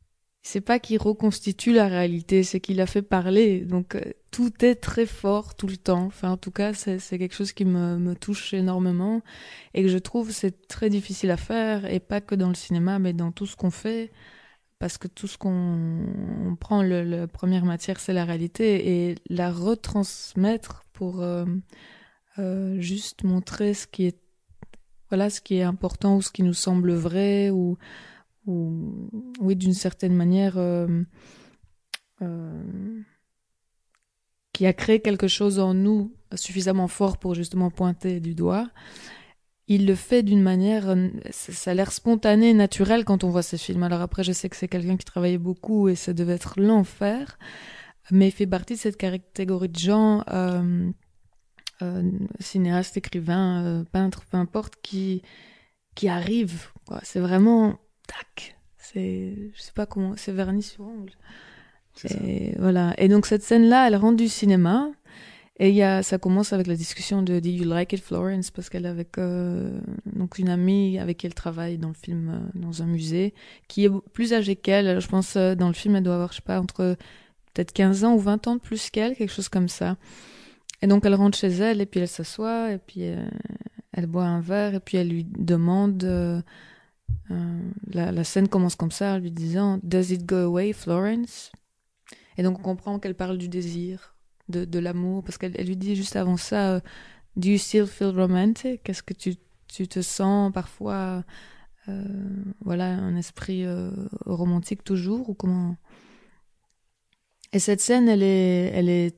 c'est pas qu'il reconstitue la réalité, c'est qu'il a fait parler. Donc euh, tout est très fort tout le temps. Enfin, en tout cas, c'est, c'est quelque chose qui me, me touche énormément et que je trouve c'est très difficile à faire, et pas que dans le cinéma, mais dans tout ce qu'on fait. Parce que tout ce qu'on on prend, le, la première matière, c'est la réalité, et la retransmettre pour euh, euh, juste montrer ce qui est, voilà, ce qui est important ou ce qui nous semble vrai, ou, ou oui, d'une certaine manière, euh, euh, qui a créé quelque chose en nous suffisamment fort pour justement pointer du doigt. Il le fait d'une manière, ça a l'air spontané, naturel quand on voit ces films. Alors après, je sais que c'est quelqu'un qui travaillait beaucoup et ça devait être l'enfer, mais il fait partie de cette catégorie de gens, euh, euh, cinéastes, écrivains, euh, peintres, peu importe, qui, qui arrivent, quoi. C'est vraiment, tac, c'est, je sais pas comment, c'est vernis sur ongles. Et voilà. Et donc cette scène-là, elle rentre du cinéma. Et il y a, ça commence avec la discussion de « Do you like it, Florence ?» parce qu'elle est avec euh, donc une amie avec qui elle travaille dans le film, euh, dans un musée, qui est plus âgée qu'elle. Je pense euh, dans le film, elle doit avoir, je sais pas, entre peut-être quinze ans ou vingt ans de plus qu'elle, quelque chose comme ça. Et donc elle rentre chez elle, et puis elle s'assoit, et puis euh, elle boit un verre, et puis elle lui demande... Euh, euh, la, la scène commence comme ça, en lui disant « Does it go away, Florence ?» Et donc on comprend qu'elle parle du désir, De, de l'amour, parce qu'elle elle lui dit juste avant ça euh, « Do you still feel romantic ?» Est-ce que tu, tu te sens parfois euh, voilà, un esprit euh, romantique toujours, ou comment? Et cette scène, elle est, elle est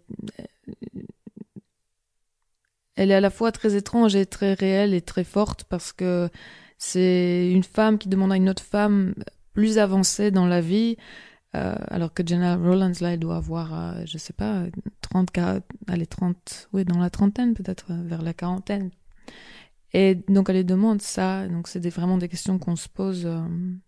elle est à la fois très étrange et très réelle et très forte, parce que c'est une femme qui demande à une autre femme plus avancée dans la vie. Euh, alors que Gena Rowlands, là, elle doit avoir, euh, je sais pas, trente, quarante, allez, trente, oui, dans la trentaine, peut-être, euh, vers la quarantaine. Et donc, elle lui demande ça. Donc, c'est des, vraiment des questions qu'on se pose euh,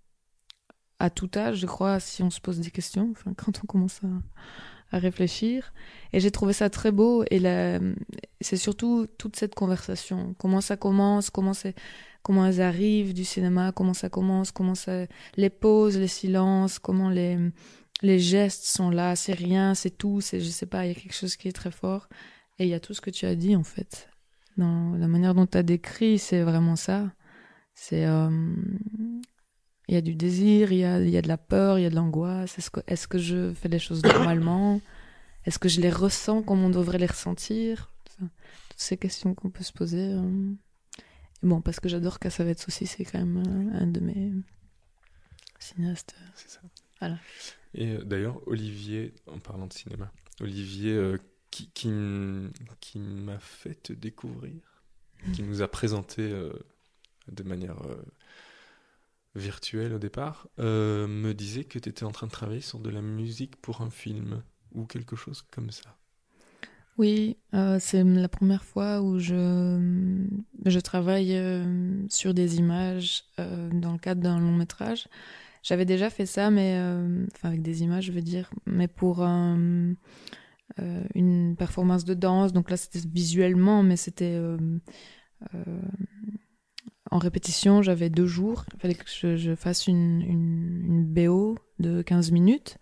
à tout âge, je crois, si on se pose des questions, enfin, quand on commence à, à réfléchir. Et j'ai trouvé ça très beau. Et la, c'est surtout toute cette conversation. Comment ça commence, comment c'est... comment elles arrivent du cinéma, comment ça commence, comment ça, les pauses, les silences, comment les, les gestes sont là, c'est rien, c'est tout, c'est, je sais pas, il y a quelque chose qui est très fort. Et il y a tout ce que tu as dit, en fait. Dans la manière dont tu as décrit, c'est vraiment ça. C'est, euh, il y a du désir, il y a, il y a de la peur, il y a de l'angoisse. Est-ce que, est-ce que je fais les choses normalement? Est-ce que je les ressens comme on devrait les ressentir? Enfin, toutes ces questions qu'on peut se poser. Euh... Bon, parce que j'adore Cassavetes aussi, c'est quand même un de mes cinéastes. C'est ça. Voilà. Et euh, d'ailleurs, Olivier, en parlant de cinéma, Olivier euh, qui, qui, qui m'a fait te découvrir, mmh. qui nous a présenté euh, de manière euh, virtuelle au départ, euh, me disait que tu étais en train de travailler sur de la musique pour un film, ou quelque chose comme ça. Oui, euh, c'est la première fois où je, je travaille euh, sur des images euh, dans le cadre d'un long métrage. J'avais déjà fait ça, mais euh, enfin avec des images, je veux dire, mais pour un, euh, une performance de danse. Donc là, c'était visuellement, mais c'était euh, euh, en répétition. J'avais deux jours. Il fallait que je, je fasse une, une, une B O de quinze minutes.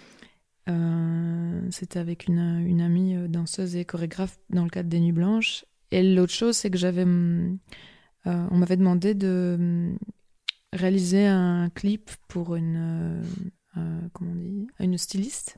Euh, c'était avec une, une amie danseuse et chorégraphe dans le cadre des Nuits Blanches. Et l'autre chose, c'est que j'avais, euh, on m'avait demandé de réaliser un clip pour une, euh, euh, comment on dit, une styliste.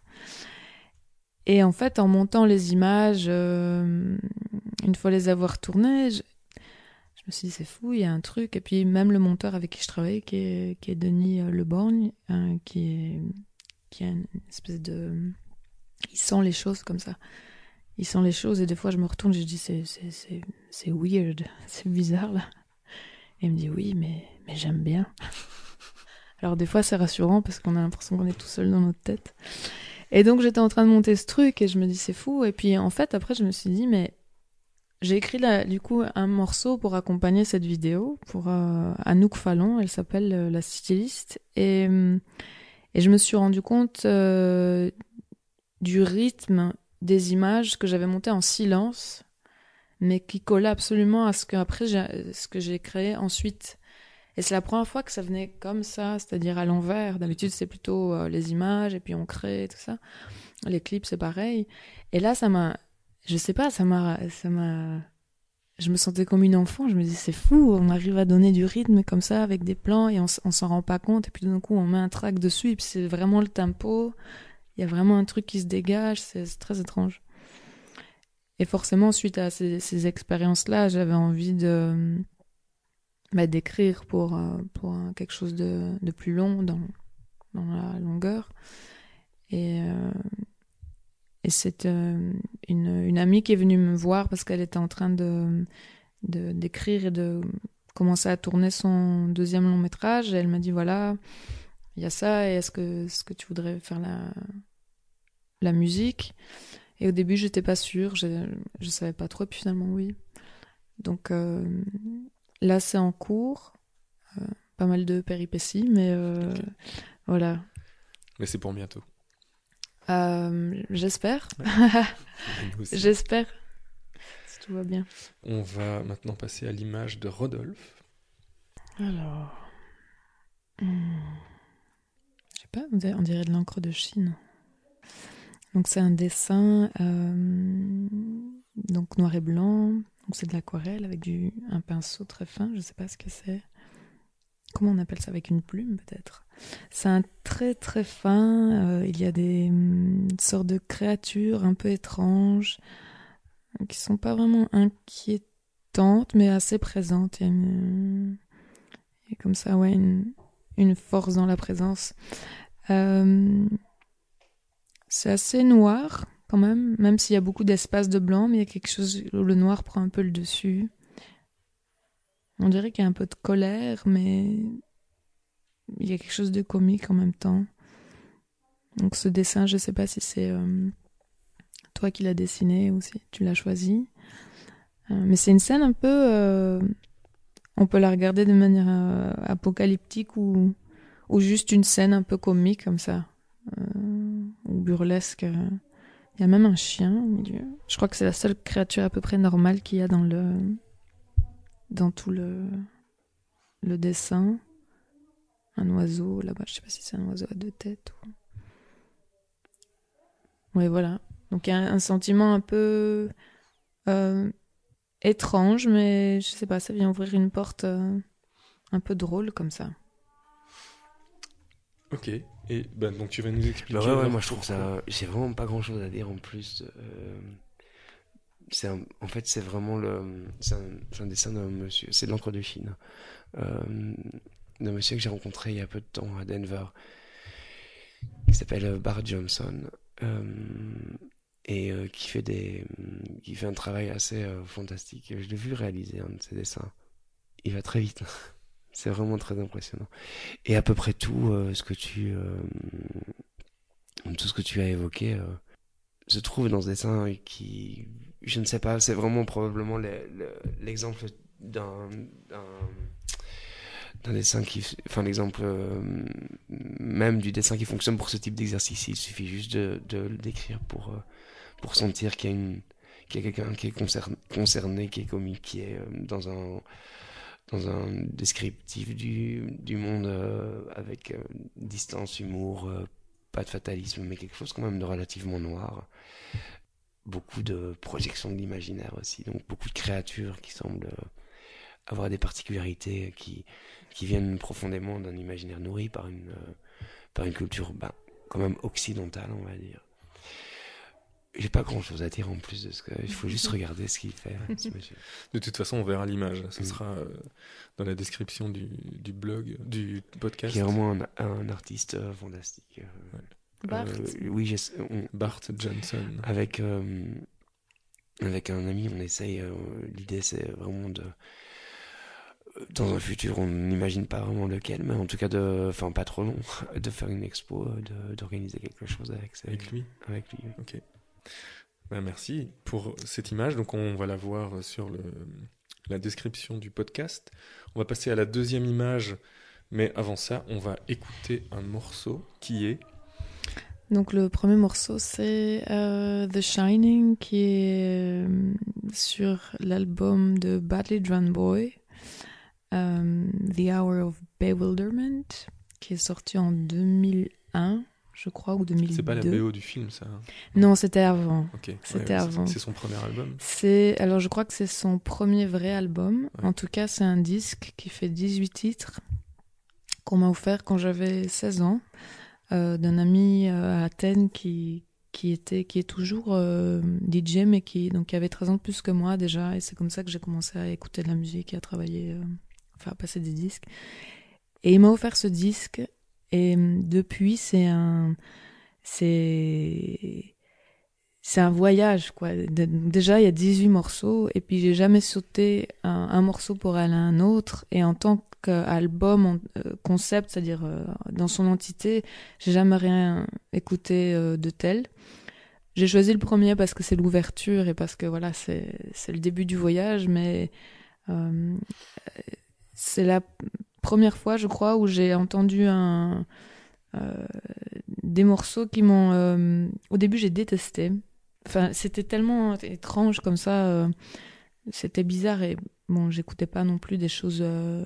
Et en fait, en montant les images, euh, une fois les avoir tournées, je, je me suis dit c'est fou, il y a un truc. Et puis même le monteur avec qui je travaille, qui est, qui est Denis Leborgne, hein, qui est qui a une espèce de... Il sent les choses comme ça. Il sent les choses, et des fois je me retourne et je dis c'est, c'est, c'est, c'est weird, c'est bizarre là. Et il me dit oui, mais, mais j'aime bien. Alors des fois c'est rassurant parce qu'on a l'impression qu'on est tout seul dans notre tête. Et donc j'étais en train de monter ce truc et je me dis c'est fou. Et puis en fait après je me suis dit mais j'ai écrit là, du coup un morceau pour accompagner cette vidéo pour euh, Anouk Fallon, elle s'appelle euh, La Styliste. Et... Euh, Et je me suis rendu compte euh, du rythme des images que j'avais montées en silence, mais qui collait absolument à ce que, après, j'ai, ce que j'ai créé ensuite. Et c'est la première fois que ça venait comme ça, c'est-à-dire à l'envers. D'habitude, c'est plutôt euh, les images et puis on crée, tout ça. Les clips, c'est pareil. Et là, ça m'a... Je sais pas, ça m'a... Ça m'a... Je me sentais comme une enfant. Je me dis, c'est fou, on arrive à donner du rythme comme ça, avec des plans, et on, s- on s'en rend pas compte. Et puis d'un coup, on met un track dessus, et puis c'est vraiment le tempo. Il y a vraiment un truc qui se dégage. C'est, c'est très étrange. Et forcément, suite à ces, ces expériences-là, j'avais envie de... Bah, d'écrire pour, euh, pour un- quelque chose de, de plus long dans, dans la longueur. Et, euh, et c'est euh, une, une amie qui est venue me voir parce qu'elle était en train de, de, d'écrire et de commencer à tourner son deuxième long métrage. Et elle m'a dit, voilà, il y a ça, et est-ce que, est-ce que tu voudrais faire la, la musique? Et au début, j'étais pas sûre, je, je savais pas trop, puis finalement, oui. Donc... euh, Là, c'est en cours. Euh, pas mal de péripéties, mais euh, Ok. voilà. Mais c'est pour bientôt. Euh, j'espère. Et nous aussi. J'espère. Si tout va bien. On va maintenant passer à l'image de Rodolphe. Alors. Hmm. Je sais pas, on dirait, on dirait de l'encre de Chine. Donc, c'est un dessin euh, donc noir et blanc. Donc, c'est de l'aquarelle avec du, un pinceau très fin. Je sais pas ce que c'est. Comment on appelle ça? Avec une plume, peut-être. C'est un très très fin. Euh, il y a des hum, sortes de créatures un peu étranges euh, qui sont pas vraiment inquiétantes, mais assez présentes. Il y a une, il y a comme ça, ouais, une, une force dans la présence. Euh, c'est assez noir quand même, même s'il y a beaucoup d'espace de blanc, mais il y a quelque chose où le noir prend un peu le dessus. On dirait qu'il y a un peu de colère, mais il y a quelque chose de comique en même temps. Donc ce dessin, je sais pas si c'est euh, toi qui l'as dessiné ou si tu l'as choisi. Euh, mais c'est une scène un peu... euh, on peut la regarder de manière euh, apocalyptique ou, ou juste une scène un peu comique comme ça. Euh, ou burlesque. Il y a même un chien au milieu. Je crois que c'est la seule créature à peu près normale qu'il y a dans le... dans tout le... le dessin. Un oiseau là-bas, je sais pas si c'est un oiseau à deux têtes ou... Ouais, voilà. Donc il y a un sentiment un peu euh, étrange, mais je sais pas, ça vient ouvrir une porte euh, un peu drôle comme ça. Ok. Et ben donc tu vas nous expliquer. Bah ouais, ouais, alors moi je trouve pourquoi. ça. J'ai vraiment pas grand chose à dire en plus. Euh, c'est un- en fait, c'est vraiment le. C'est un, c'est un dessin d'un monsieur. C'est de l'encre de Chine. Euh, d'un monsieur que j'ai rencontré il y a peu de temps à Denver. Qui s'appelle euh, Bart Johnson. Euh, et euh, qui fait des. Qui fait un travail assez euh, fantastique. Je l'ai vu réaliser un de ses dessins. Il va très vite. C'est vraiment très impressionnant. Et à peu près tout euh, ce que tu. euh, tout ce que tu as évoqué. euh, se trouve dans ce dessin qui, je ne sais pas, c'est vraiment probablement le- le- l'exemple d'un, d'un, d'un dessin qui, enfin l'exemple euh, même du dessin qui fonctionne pour ce type d'exercice. Il suffit juste de, de le décrire pour, euh, pour sentir qu'il y a une, qu'il y a quelqu'un qui est concerné, concerné, qui est comique, qui est euh, dans un, dans un descriptif du, du monde euh, avec euh, distance, humour, euh, pas de fatalisme, mais quelque chose quand même de relativement noir. Beaucoup de projections de l'imaginaire aussi, donc beaucoup de créatures qui semblent euh, avoir des particularités qui, qui viennent profondément d'un imaginaire nourri par une, euh, par une culture bah, quand même occidentale, on va dire. J'ai pas grand chose à dire en plus de ce que. Il faut juste regarder ce qu'il fait, ce monsieur. De toute façon, on verra l'image. Ce Mm. sera euh, dans la description du, du blog, du podcast. Qui est vraiment un, un artiste euh, fantastique. Euh, Bart. euh, oui, j'ai- on- Bart Johnson. avec, euh, avec un ami, on essaye. euh, L'idée, c'est vraiment de. Dans un futur, on n'imagine pas vraiment lequel, mais en tout cas, de, enfin pas trop long, de faire une expo, de, d'organiser quelque chose avec, ses- Avec lui. avec lui. Ok. Ben, merci pour cette image. Donc on va la voir sur le, la description du podcast. On va passer à la deuxième image, mais avant ça, on va écouter un morceau qui est... Donc le premier morceau, c'est euh, The Shining, qui est euh, sur l'album de Badly Drawn Boy. euh, The Hour of Bewilderment, qui est sorti en deux mille un, je crois, ou deux mille deux. C'est pas la B O du film, ça? Non, c'était avant. Ok. C'était Ouais, avant. C'est, c'est son premier album? C'est, alors, je crois que c'est son premier vrai album. Ouais. En tout cas, c'est un disque qui fait dix-huit titres qu'on m'a offert quand j'avais seize ans, euh, d'un ami euh, à Athènes qui, qui, était, qui est toujours euh, D J, mais qui, donc, qui avait treize ans de plus que moi déjà. Et c'est comme ça que j'ai commencé à écouter de la musique et à travailler, euh, enfin, à passer des disques. Et il m'a offert ce disque. Et depuis, c'est un, c'est, c'est un voyage, quoi. De, déjà, il y a dix-huit morceaux, et puis j'ai jamais sauté un, un morceau pour aller à un autre. Et en tant qu'album, en, euh, concept, c'est-à-dire euh, dans son entité, j'ai jamais rien écouté euh, de tel. J'ai choisi le premier parce que c'est l'ouverture et parce que voilà, c'est, c'est le début du voyage, mais euh, c'est la première fois, je crois, où j'ai entendu un, euh, des morceaux qui m'ont... Euh, au début, j'ai détesté. Enfin, c'était tellement étrange comme ça. Euh, c'était bizarre et bon, j'écoutais pas non plus des choses, euh,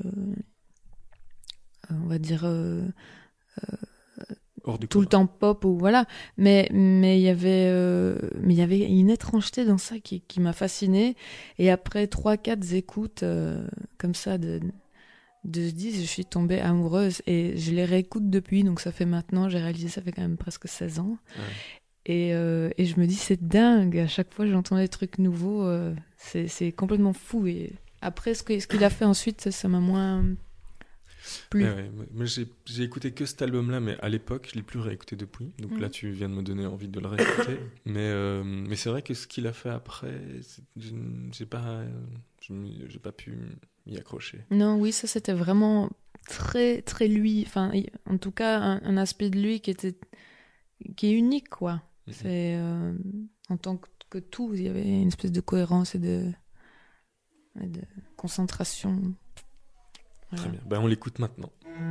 on va dire, euh, euh, Hors du tout corps. le temps pop ou voilà. Mais mais il y avait euh, mais il y avait une étrangeté dans ça qui qui m'a fascinée. Et après trois quatre écoutes euh, comme ça de de ce disque, je suis tombée amoureuse et je les réécoute depuis. Donc ça fait maintenant, j'ai réalisé ça fait quand même presque seize ans. Ouais. Et, euh, et je me dis, c'est dingue. À chaque fois, j'entends des trucs nouveaux. Euh, c'est, c'est complètement fou. Et après, ce, que, ce qu'il a fait ensuite, ça m'a moins plu. Ouais, ouais. Moi, j'ai, j'ai écouté que cet album-là, mais à l'époque, je l'ai plus réécouté depuis. Donc Mhm. là, tu viens de me donner envie de le réécouter. mais, euh, mais c'est vrai que ce qu'il a fait après, c'est- je- j'ai pas, euh, je m'y- j'ai pas pu m'y accrocher. Non, oui, ça, c'était vraiment très, très lui. Enfin, y- en tout cas, un, un aspect de lui qui était, qui est unique, quoi. Mhm. C'est, euh, en tant que, que tout, il y avait une espèce de cohérence et de, et de concentration. Voilà. Très bien. Ben, on l'écoute maintenant.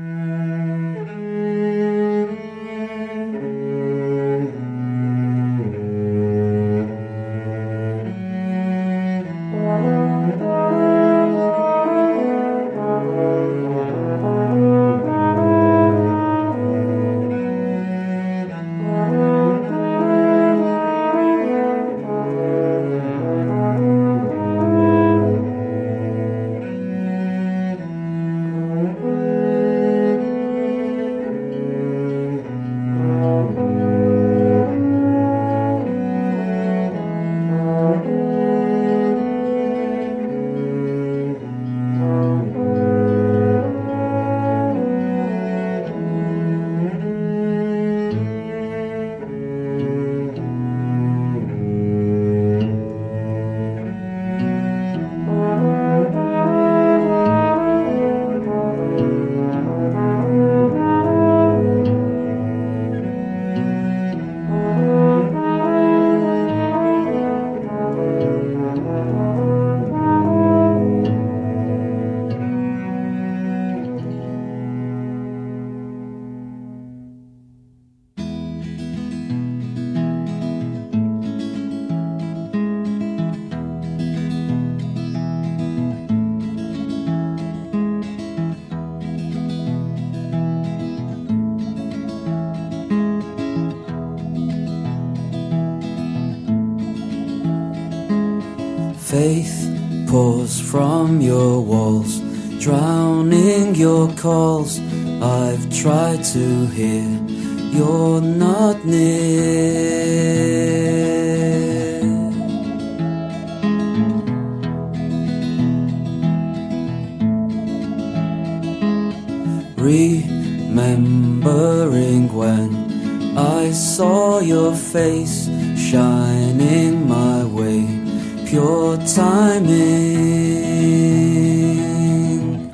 Faith pours from your walls, drowning your calls. I've tried to hear, you're not near. Remembering when I saw your face shining my way, pure timing.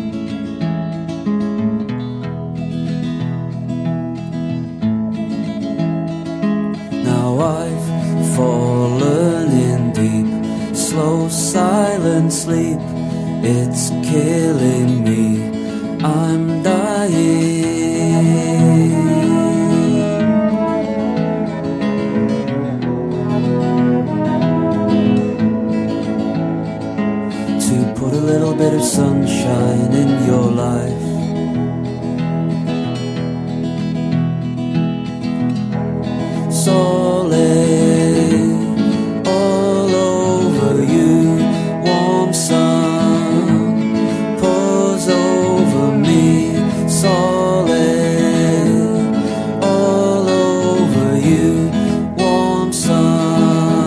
Now I've fallen in deep, slow silent sleep. It's killing me, I'm dying. To put a little bit of sunshine in your life. Solid all over you, warm sun pours over me. Solid all over you, warm sun.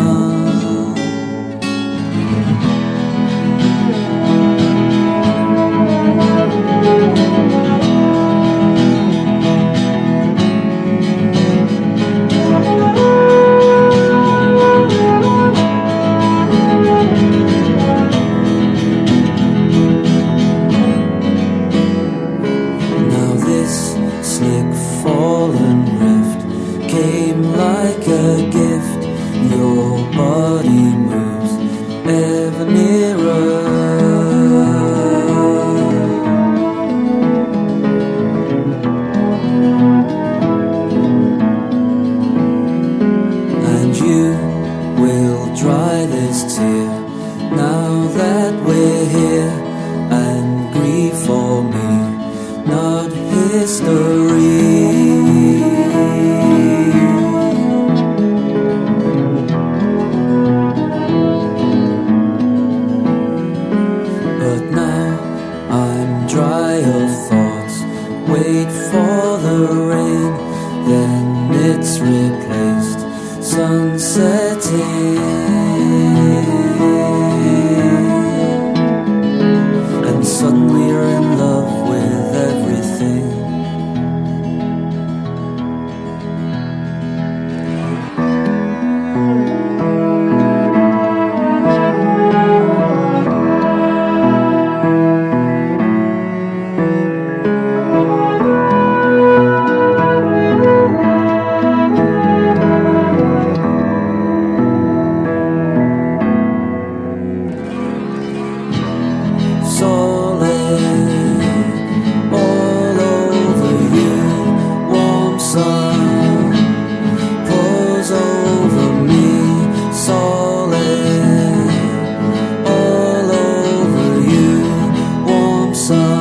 Now this slick fallen rift came like a gift. Your body moves ever nearer. And you will dry this tear now that we're here, and grieve for me, not history. But now I'm dry of thoughts, wait for the rain, then it's replaced, sun setting, and suddenly you're in love with everything. Solid all over you, warm sun pours over me. Solid all over you, warm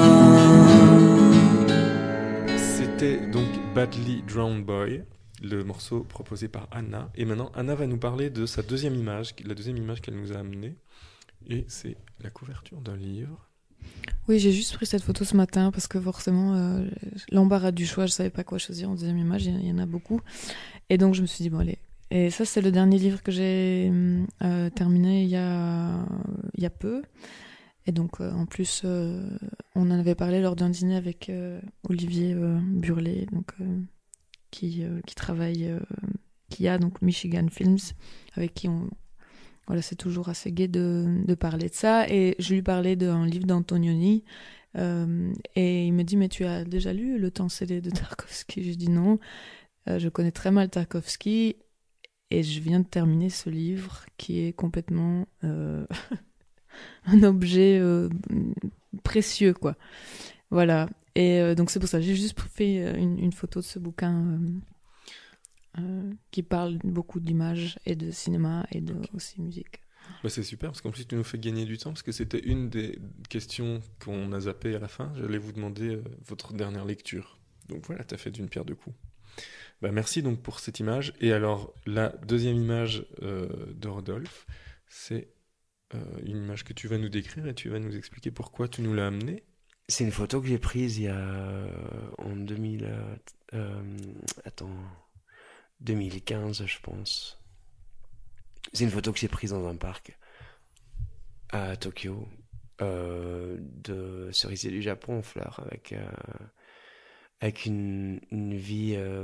sun. C'était donc Badly Drowned Boy, le morceau proposé par Anna. Et maintenant, Anna va nous parler de sa deuxième image, la deuxième image qu'elle nous a amenée. Et c'est la couverture d'un livre. Oui, j'ai juste pris cette photo ce matin parce que forcément, euh, l'embarras du choix, je savais pas quoi choisir en deuxième image, il y en a beaucoup. Et donc je me suis dit, bon allez. Et ça, c'est le dernier livre que j'ai euh, terminé il y a, il y a peu. Et donc, euh, en plus, euh, on en avait parlé lors d'un dîner avec euh, Olivier euh, Burlet, donc, euh, qui, euh, qui travaille, euh, qui a donc Michigan Films, avec qui on... Voilà, c'est toujours assez gai de, de parler de ça. Et je lui parlais d'un livre d'Antonioni. Euh, et il me dit, mais tu as déjà lu Le temps scellé de Tarkovsky? Je dis non. Euh, je connais très mal Tarkovsky. Et je viens de terminer ce livre qui est complètement euh, un objet euh, précieux, quoi. Voilà. Et euh, donc c'est pour ça. J'ai juste fait une, une photo de ce bouquin euh, euh, qui parle beaucoup d'images et de cinéma et de okay. aussi musique. Bah c'est super parce qu'en plus tu nous fais gagner du temps parce que c'était une des questions qu'on a zappées à la fin. J'allais vous demander euh, votre dernière lecture. Donc voilà, t'as fait d'une pierre deux coups. Bah merci donc pour cette image. Et alors la deuxième image euh, de Rodolphe, c'est euh, une image que tu vas nous décrire et tu vas nous expliquer pourquoi tu nous l'as amenée. C'est une photo que j'ai prise il y a euh, en deux mille euh, euh, attends deux mille quinze je pense. C'est une photo que j'ai prise dans un parc à Tokyo euh, de cerisier du Japon en fleurs avec euh, avec une une vie euh,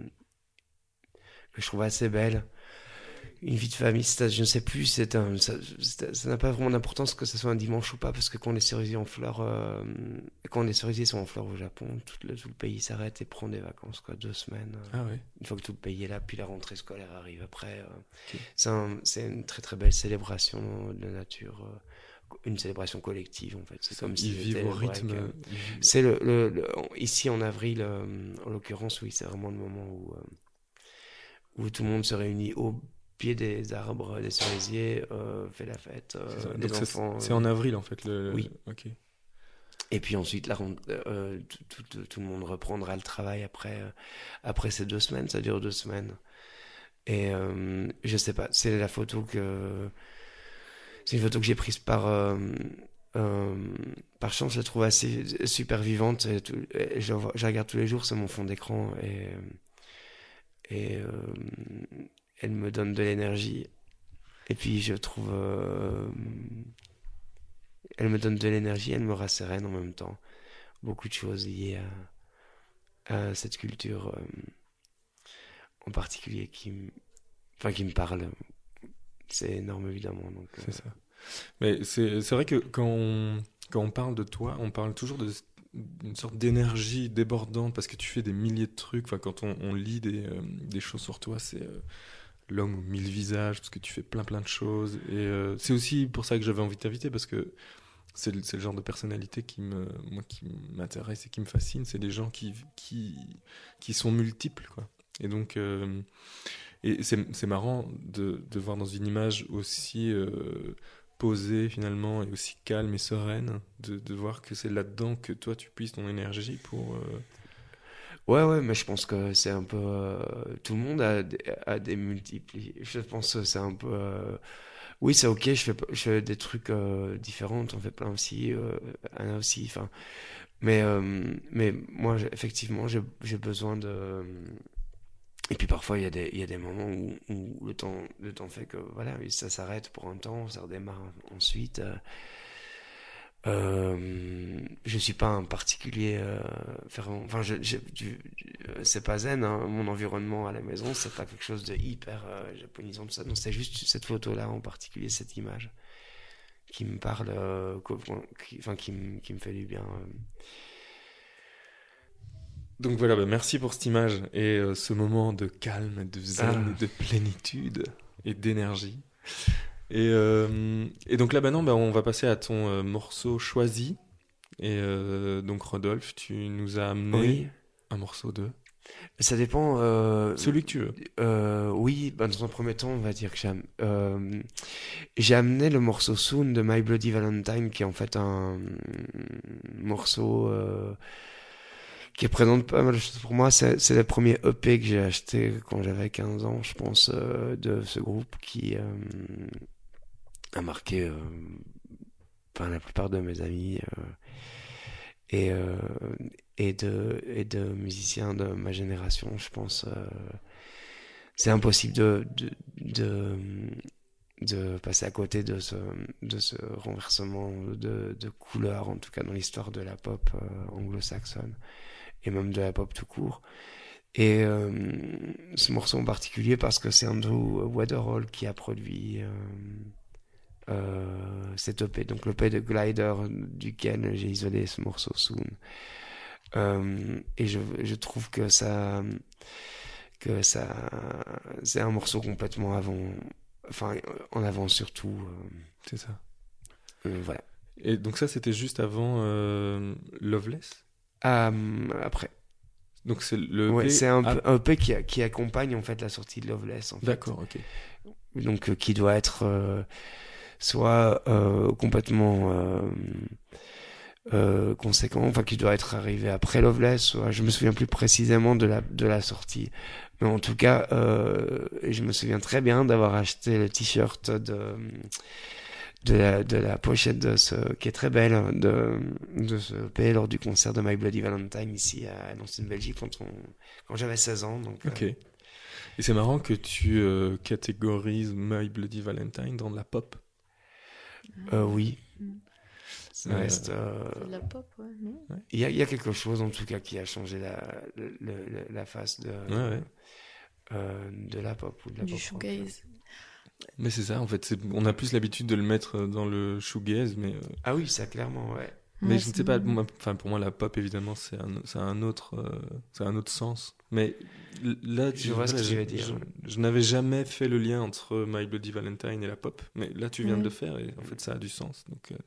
que je trouve assez belle. Une vie de famille, c'est, je ne sais plus, c'est un, ça, c'est, ça n'a pas vraiment d'importance que ce soit un dimanche ou pas, parce que quand les cerisiers en fleurs, euh, quand les cerisiers sont en fleurs au Japon, tout le, tout le pays s'arrête et prend des vacances, quoi, deux semaines. Ah ouais. Une fois que tout le pays est là, puis la rentrée scolaire arrive après. Euh, okay. c'est, un, c'est une très très belle célébration de la nature, euh, une célébration collective en fait. C'est, c'est comme si ils vivent au rythme. Euh, c'est le, le, le, ici en avril, euh, en l'occurrence, oui, c'est vraiment le moment où, euh, où tout le monde se réunit au pied des arbres, des cerisiers, euh, fait la fête, euh, C'est ça. les Donc enfants. c'est, c'est en avril en fait. Le... Oui. Ok. Et puis ensuite, là, on- euh, tout, tout- tout le monde reprendra le travail après, euh, après ces deux semaines. Ça dure deux semaines. Et euh, je sais pas, c'est la photo que. C'est une photo que j'ai prise par. euh, euh, par chance, je la trouve assez super vivante. Et tout- et je, la vois- je la regarde tous les jours, c'est mon fond d'écran. Et, et euh, elle me donne de l'énergie. Et puis je trouve. euh, elle me donne de l'énergie, elle me rassérène en même temps. Beaucoup de choses liées à, à cette culture euh, en particulier qui, m- enfin, qui me parle. C'est énorme évidemment. Donc, euh, C'est ça. Mais c'est, c'est vrai que quand on, quand on parle de toi, on parle toujours de, d'une sorte d'énergie débordante parce que tu fais des milliers de trucs. Enfin, quand on, on lit des, euh, des choses sur toi, c'est euh, l'homme aux mille visages parce que tu fais plein plein de choses. Et euh, c'est aussi pour ça que j'avais envie de t'inviter parce que c'est le, c'est le genre de personnalité qui me, moi, qui m'intéresse et qui me fascine. C'est des gens qui, qui, qui sont multiples, quoi. Et donc, euh, et c'est, c'est marrant de, de voir dans une image aussi euh, posée finalement et aussi calme et sereine, de, de voir que c'est là-dedans que toi tu puisses ton énergie pour. euh, Ouais, ouais, mais je pense que c'est un peu. euh, tout le monde a, des- a des multiples. Je pense que c'est un peu. euh, oui, c'est ok, je fais, je fais des trucs euh, différents, on fait plein aussi, euh, Anna aussi. Enfin, mais, euh, mais moi, j'ai- effectivement, j'ai j'ai besoin de. Et puis parfois, il y a des, il y a des moments où, où le temps, le temps fait que voilà, ça s'arrête pour un temps, ça redémarre ensuite. euh, Euh, je suis pas un particulier euh, fervent. Enfin, je, je- du- du- euh, c'est pas zen. Hein. Mon environnement à la maison, c'est pas quelque chose de hyper euh, japonisant tout ça. Non, c'est juste cette photo-là en particulier, cette image qui me parle, euh, qu'au- qui, enfin, qui, me- qui me fait du bien. euh. Donc voilà, bah, merci pour cette image et euh, ce moment de calme, de zen, Ah. et de plénitude et d'énergie. Et, euh, et donc là maintenant, bah, on va passer à ton euh, morceau choisi. Et euh, donc Rodolphe, tu nous as amené Oui, un morceau de ça dépend. euh, celui que tu veux. euh, oui, bah, dans un premier temps, on va dire que j'ai, am- euh, j'ai amené le morceau Soon de My Bloody Valentine, qui est en fait un morceau. euh, qui représente pas mal de choses pour moi. C'est, c'est le premier E P que j'ai acheté quand j'avais quinze ans, je pense, euh, de ce groupe qui euh, a marqué euh, enfin, la plupart de mes amis euh, et, euh, et, de, et de musiciens de ma génération, je pense. Euh, c'est impossible de, de, de, de passer à côté de ce, de ce renversement de, de couleurs, en tout cas dans l'histoire de la pop euh, anglo-saxonne et même de la pop tout court. Et euh, ce morceau en particulier parce que c'est Andrew Weatherall qui a produit euh, euh, cet E P, donc l'E P de Glider duquel j'ai isolé ce morceau Soon. Euh, et je, je trouve que ça, que ça, c'est un morceau complètement avant, enfin en avant surtout. Euh, C'est ça. euh, voilà. Et donc ça, c'était juste avant euh, Loveless. Euh, après. Donc c'est le Ouais, E P. c'est un, ah, peu- un E P qui, qui accompagne en fait la sortie de Loveless. En fait. D'accord, ok. Donc euh, qui doit être euh, soit euh, complètement euh, euh, conséquent, enfin qui doit être arrivé après Loveless, soit je me souviens plus précisément de la de la sortie, mais en tout cas euh, je me souviens très bien d'avoir acheté le t-shirt de de la, de la pochette de ce qui est très belle de de ce E P lors du concert de My Bloody Valentine ici à l'ancienne Belgique quand on quand j'avais seize ans, donc Ok. euh, Et c'est marrant que tu euh, catégorises My Bloody Valentine dans de la pop. euh, oui, Mm. ça Euh, reste euh, C'est de la pop, ouais, non? Il y a, il y a quelque chose en tout cas qui a changé la, le- le- la face de, Ouais, ouais. euh, de la pop ou de la Du pop rock. shoegaze. Mais c'est ça, en fait. c'est- On a plus l'habitude de le mettre dans le shoegaze, mais, euh, Ah oui, ça clairement, ouais. mais Ouais, je ne c'est- sais pas. Moi, enfin, pour moi, la pop, évidemment, c'est un, c'est un autre, euh, c'est un autre sens. Mais l- là, Je vois ce que tu veux dire, Je, ouais. je n'avais jamais fait le lien entre My Bloody Valentine et la pop. Mais là, tu viens de Ouais. le faire et en fait, ça a du sens. Donc, euh,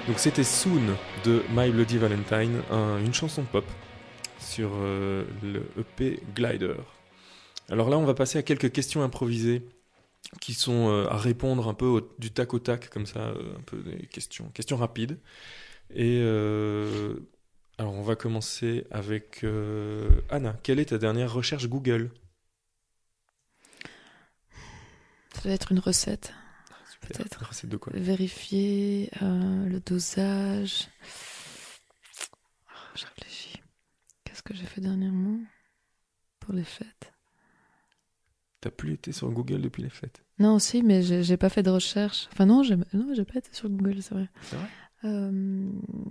Donc c'était Soon de My Bloody Valentine, un- une chanson pop sur euh, le E P Glider. Alors là, on va passer à quelques questions improvisées qui sont euh, à répondre un peu au- du tac au tac, comme ça, euh, un peu des questions, questions rapides. Et euh, alors, on va commencer avec euh, Anna. Quelle est ta dernière recherche Google? Ça doit être une recette. Super. Peut-être. Recette de quoi? Vérifier euh, le dosage. Je réfléchis. Qu'est-ce que j'ai fait dernièrement pour les fêtes? T'as plus été sur Google depuis les fêtes? Non, si, mais j'ai j'ai pas fait de recherche. Enfin, non, j'ai non, j'ai pas été sur Google, c'est vrai. C'est vrai? Euh...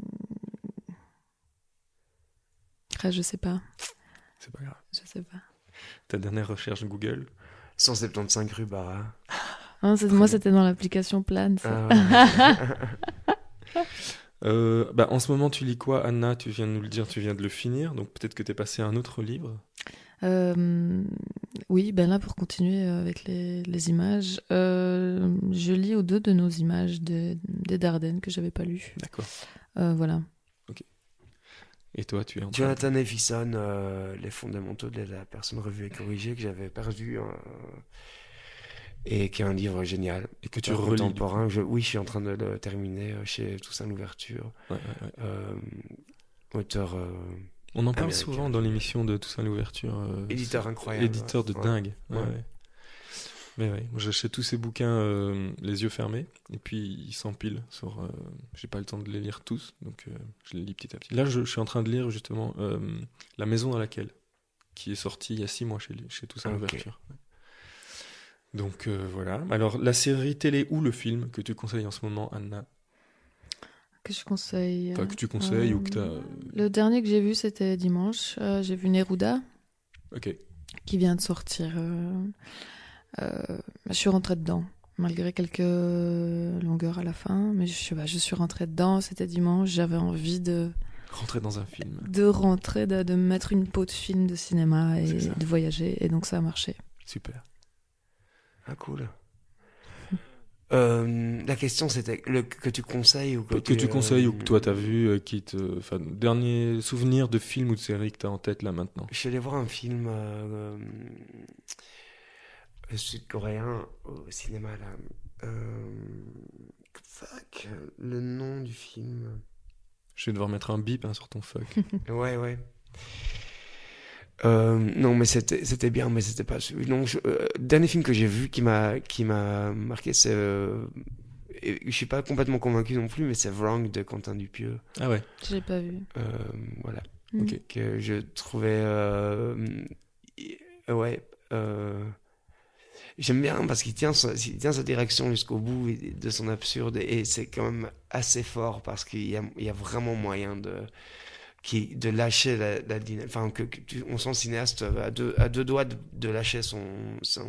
Ah, je sais pas. C'est pas grave. Je sais pas. Ta dernière recherche Google? cent soixante-quinze rue Barra. Non, c'est- moi, c'était dans l'application Plan. Ça. Ah ouais. Euh, bah, en ce moment, tu lis quoi, Anna? Tu viens de nous le dire, tu viens de le finir, donc peut-être que t'es passé à un autre livre. Euh, oui, ben là, pour continuer avec les, les images, euh, je lis aux deux de nos images de- des Dardennes que j'avais pas lues. D'accord. Euh, voilà. Et toi, tu es en train de... Jonathan Effison, euh, Les fondamentaux de la personne revue et corrigée, que j'avais perdu, euh, et qui est un livre génial. Et que tu Pas relis, contemporain. Je, oui, je suis en train de le terminer euh, chez Toussaint Louverture. Ouais, ouais, ouais. Euh, auteur, euh, On en parle Américain. souvent dans l'émission de Toussaint Louverture. euh, éditeur c'est- incroyable. Éditeur de Ouais. dingue. Ouais, Ouais. ouais. Mais ouais, moi j'achète tous ces bouquins euh, les yeux fermés, et puis ils s'empilent sur. euh, j'ai pas le temps de les lire tous, donc euh, je les lis petit à petit. Là, je, je suis en train de lire justement euh, La maison dans laquelle, qui est sorti il y a six mois chez, chez Toussaint Ok. Louverture. Ouais. Donc euh, voilà. Alors, la série télé ou le film que tu conseilles en ce moment, Anna? Que je conseille. Enfin, que tu conseilles euh, ou que t'as. Le dernier que j'ai vu, c'était dimanche. Euh, j'ai vu Neruda, Ok. qui vient de sortir. euh, euh, je suis rentrée dedans, malgré quelques longueurs à la fin. Mais je, sais pas, je suis rentrée dedans, c'était dimanche. J'avais envie de, Rentrer dans un film. de rentrer, de, de me mettre une peau de film de cinéma et C'est ça. de voyager. Et donc ça a marché. Super. Ah, cool. Euh, la question c'était le, que tu conseilles ou que, Que tu euh, conseilles ou que toi t'as vu, euh, qui te. Enfin, dernier souvenir de film ou de série que t'as en tête là maintenant? Je suis allé voir un film euh, euh, sud-coréen au cinéma là. Euh, fuck, le nom du film. Je vais devoir mettre un bip hein, sur ton fuck. Ouais, ouais. Euh, non, mais c'était c'était bien, mais c'était pas celui. Non, je- euh, dernier film que j'ai vu qui m'a qui m'a marqué, c'est. Euh, et je suis pas complètement convaincu non plus, mais c'est Wrong de Quentin Dupieux. Ah ouais, Je l'ai pas vu. Euh, voilà. Mm. ok. Que je trouvais euh, ouais euh, j'aime bien parce qu'il tient sa, il tient sa direction jusqu'au bout et- de son absurde et c'est quand même assez fort parce qu'il y a, il y a vraiment moyen de qui de lâcher la, la dyna- enfin que, que tu- on sent le cinéaste à deux à deux doigts de, de lâcher son son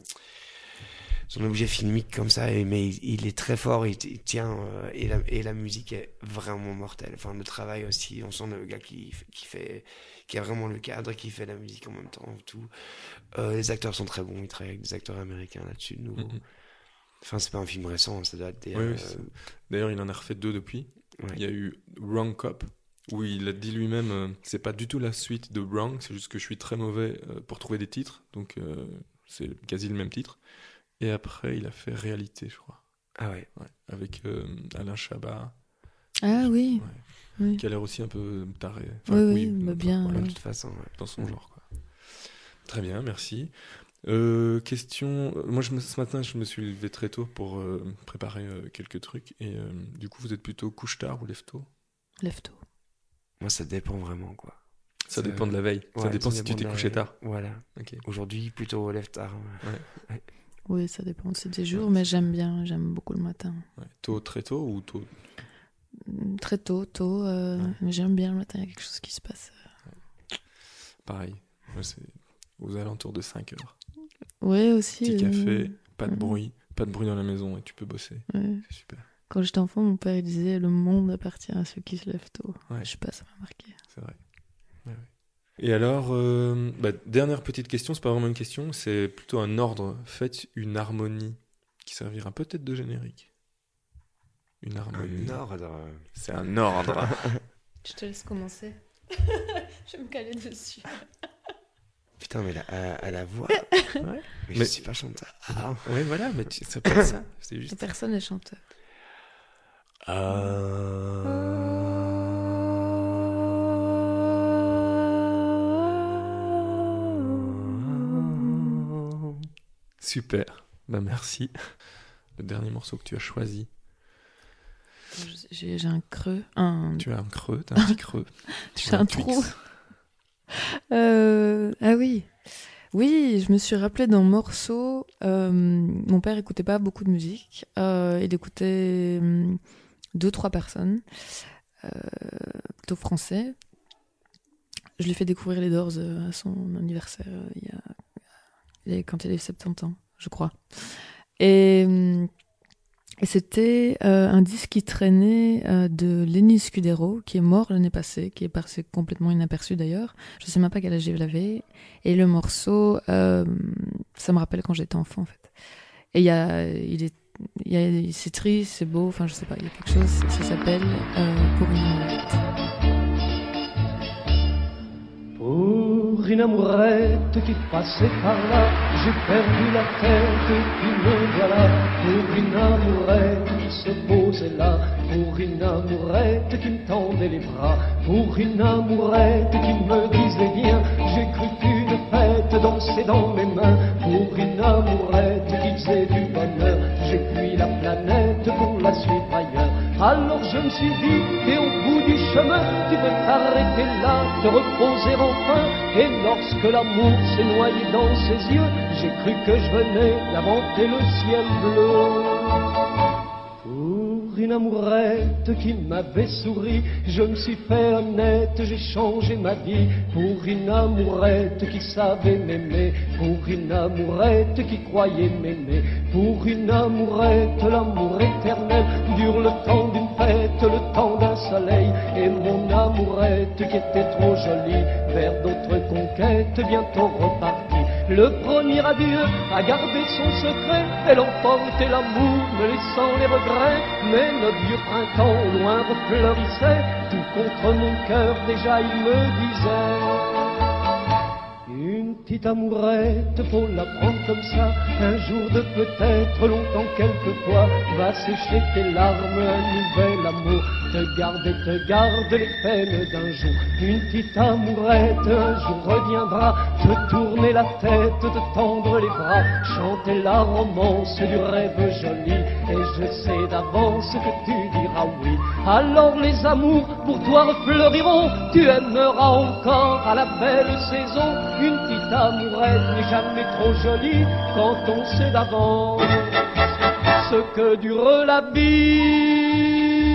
son objet filmique comme ça, et, mais il, il est très fort, il, il tient, euh, et, la, et la musique est vraiment mortelle. Enfin, le travail aussi, on sent le gars qui, qui fait, qui a vraiment le cadre, qui fait la musique en même temps, tout. Euh, les acteurs sont très bons, il travaille avec des acteurs américains là-dessus, de nouveau. Mhm. Enfin, c'est pas un film récent, ça doit être des. Oui, euh, oui, c'est ça. D'ailleurs, il en a refait deux depuis. ouais. Il y a eu Wrong Cop, où il a dit lui-même, euh, c'est pas du tout la suite de Wrong, c'est juste que je suis très mauvais euh, pour trouver des titres, donc euh, c'est quasi le même titre. Et après, il a fait Réalité, je crois, Ah ouais. ouais, avec euh, Alain Chabat, Ah oui. ouais, Oui. qui a l'air aussi un peu taré. Oui, oui, bah enfin, bien, voilà, De ouais. toute façon, ouais. dans son Ouais. genre, quoi. Très bien, merci. Euh, question. Moi, je me- ce matin, je me suis levé très tôt pour euh, préparer euh, quelques trucs. Et euh, du coup, vous êtes plutôt couche-tard ou lève-tôt? Lève-tôt. Moi, ça dépend vraiment, quoi. Ça C'est- dépend de la veille. ça Ouais, dépend si tu de t'es la- couché tard. Voilà. Ok. Aujourd'hui, plutôt lève tard. Ouais. Oui, ça dépend aussi des jours, mais j'aime bien, j'aime beaucoup le matin. Ouais. Tôt, très tôt ou tôt? Mm, Très tôt, tôt, euh, Ouais. mais j'aime bien le matin, il y a quelque chose qui se passe. Pareil. Moi, c'est aux alentours de cinq heures. Oui, aussi. Petit euh, café, pas de ouais. bruit, pas de bruit dans la maison et tu peux bosser. ouais. C'est super. Quand j'étais enfant, mon père il disait le monde appartient à ceux qui se lèvent tôt. Ouais. Je sais pas, ça m'a marqué. C'est vrai. Ouais, ouais. Et alors, euh, bah, dernière petite question, c'est pas vraiment une question, c'est plutôt un ordre. Faites une harmonie qui servira peut-être de générique. une harmonie. Un ordre. C'est un ordre. Je te laisse commencer. Je vais me caler dessus. Putain, mais la, à, à la voix. Ouais. Mais, Mais- je suis pas chanteur. Ah. Oui, voilà, mais tu- ça peut être ça. C'est Et juste. personne n'est chanteur. Super. Bah merci. Le dernier morceau que tu as choisi. J'ai j'ai un creux. Un... Tu as un creux, t'as un petit creux. J'ai un trou. Euh, ah oui. Oui, je me suis rappelé d'un morceau. Euh, mon père écoutait pas beaucoup de musique. Euh, il écoutait hum, deux, trois personnes, euh, plutôt français. Je lui ai fait découvrir les Doors euh, à son anniversaire euh, il y a, il y a- quand il avait soixante-dix ans, je crois. Et, hum, et c'était euh, un disque qui traînait euh, de Lenny Scudero, qui est mort l'année passée, qui est passé complètement inaperçu d'ailleurs. Je sais même pas quel âge il avait. Et le morceau, euh, ça me rappelle quand j'étais enfant en fait. Et il y a, il est, il y a, c'est triste, c'est beau, enfin je sais pas, il y a quelque chose. Ça s'appelle euh, Pour une amourette. Pour une amourette qui passait par là, j'ai perdu la tête, puis me voilà. Pour une amourette qui se posait là, pour une amourette qui me tendait les bras, pour une amourette qui me disait viens, j'ai cru qu'une fête dansait dans mes mains. Pour une amourette qui faisait du bonheur, j'ai fui la planète pour la suivre ailleurs. Alors je me suis dit, t'es au bout du chemin, tu peux t'arrêter là, te reposer enfin. Et lorsque l'amour s'est noyé dans ses yeux, j'ai cru que je venais d'inventer le ciel bleu. Pour une amourette qui m'avait souri, je me suis fait honnête, j'ai changé ma vie. Pour une amourette qui savait m'aimer, pour une amourette qui croyait m'aimer, pour une amourette, l'amour éternel dure le temps d'une fête, le temps d'un soleil. Et mon amourette qui était trop jolie, vers d'autres conquêtes bientôt repartie. Le premier adieu a gardé son secret, elle emportait l'amour, me laissant les regrets. Mais le vieux printemps au loin refleurissait, tout contre mon cœur déjà il me disait. Une petite amourette, faut la prendre comme ça, un jour de peut-être, longtemps quelquefois, va sécher tes larmes, un nouvel amour te garde et te garde les peines d'un jour. Une petite amourette, un jour reviendra, te tourner la tête, te tendre les bras, chanter la romance du rêve joli. Et je sais d'avance que tu diras oui. Alors les amours pour toi refleuriront, tu aimeras encore à la belle saison. Une petite amourette n'est jamais trop jolie quand on sait d'avance ce que dure la vie.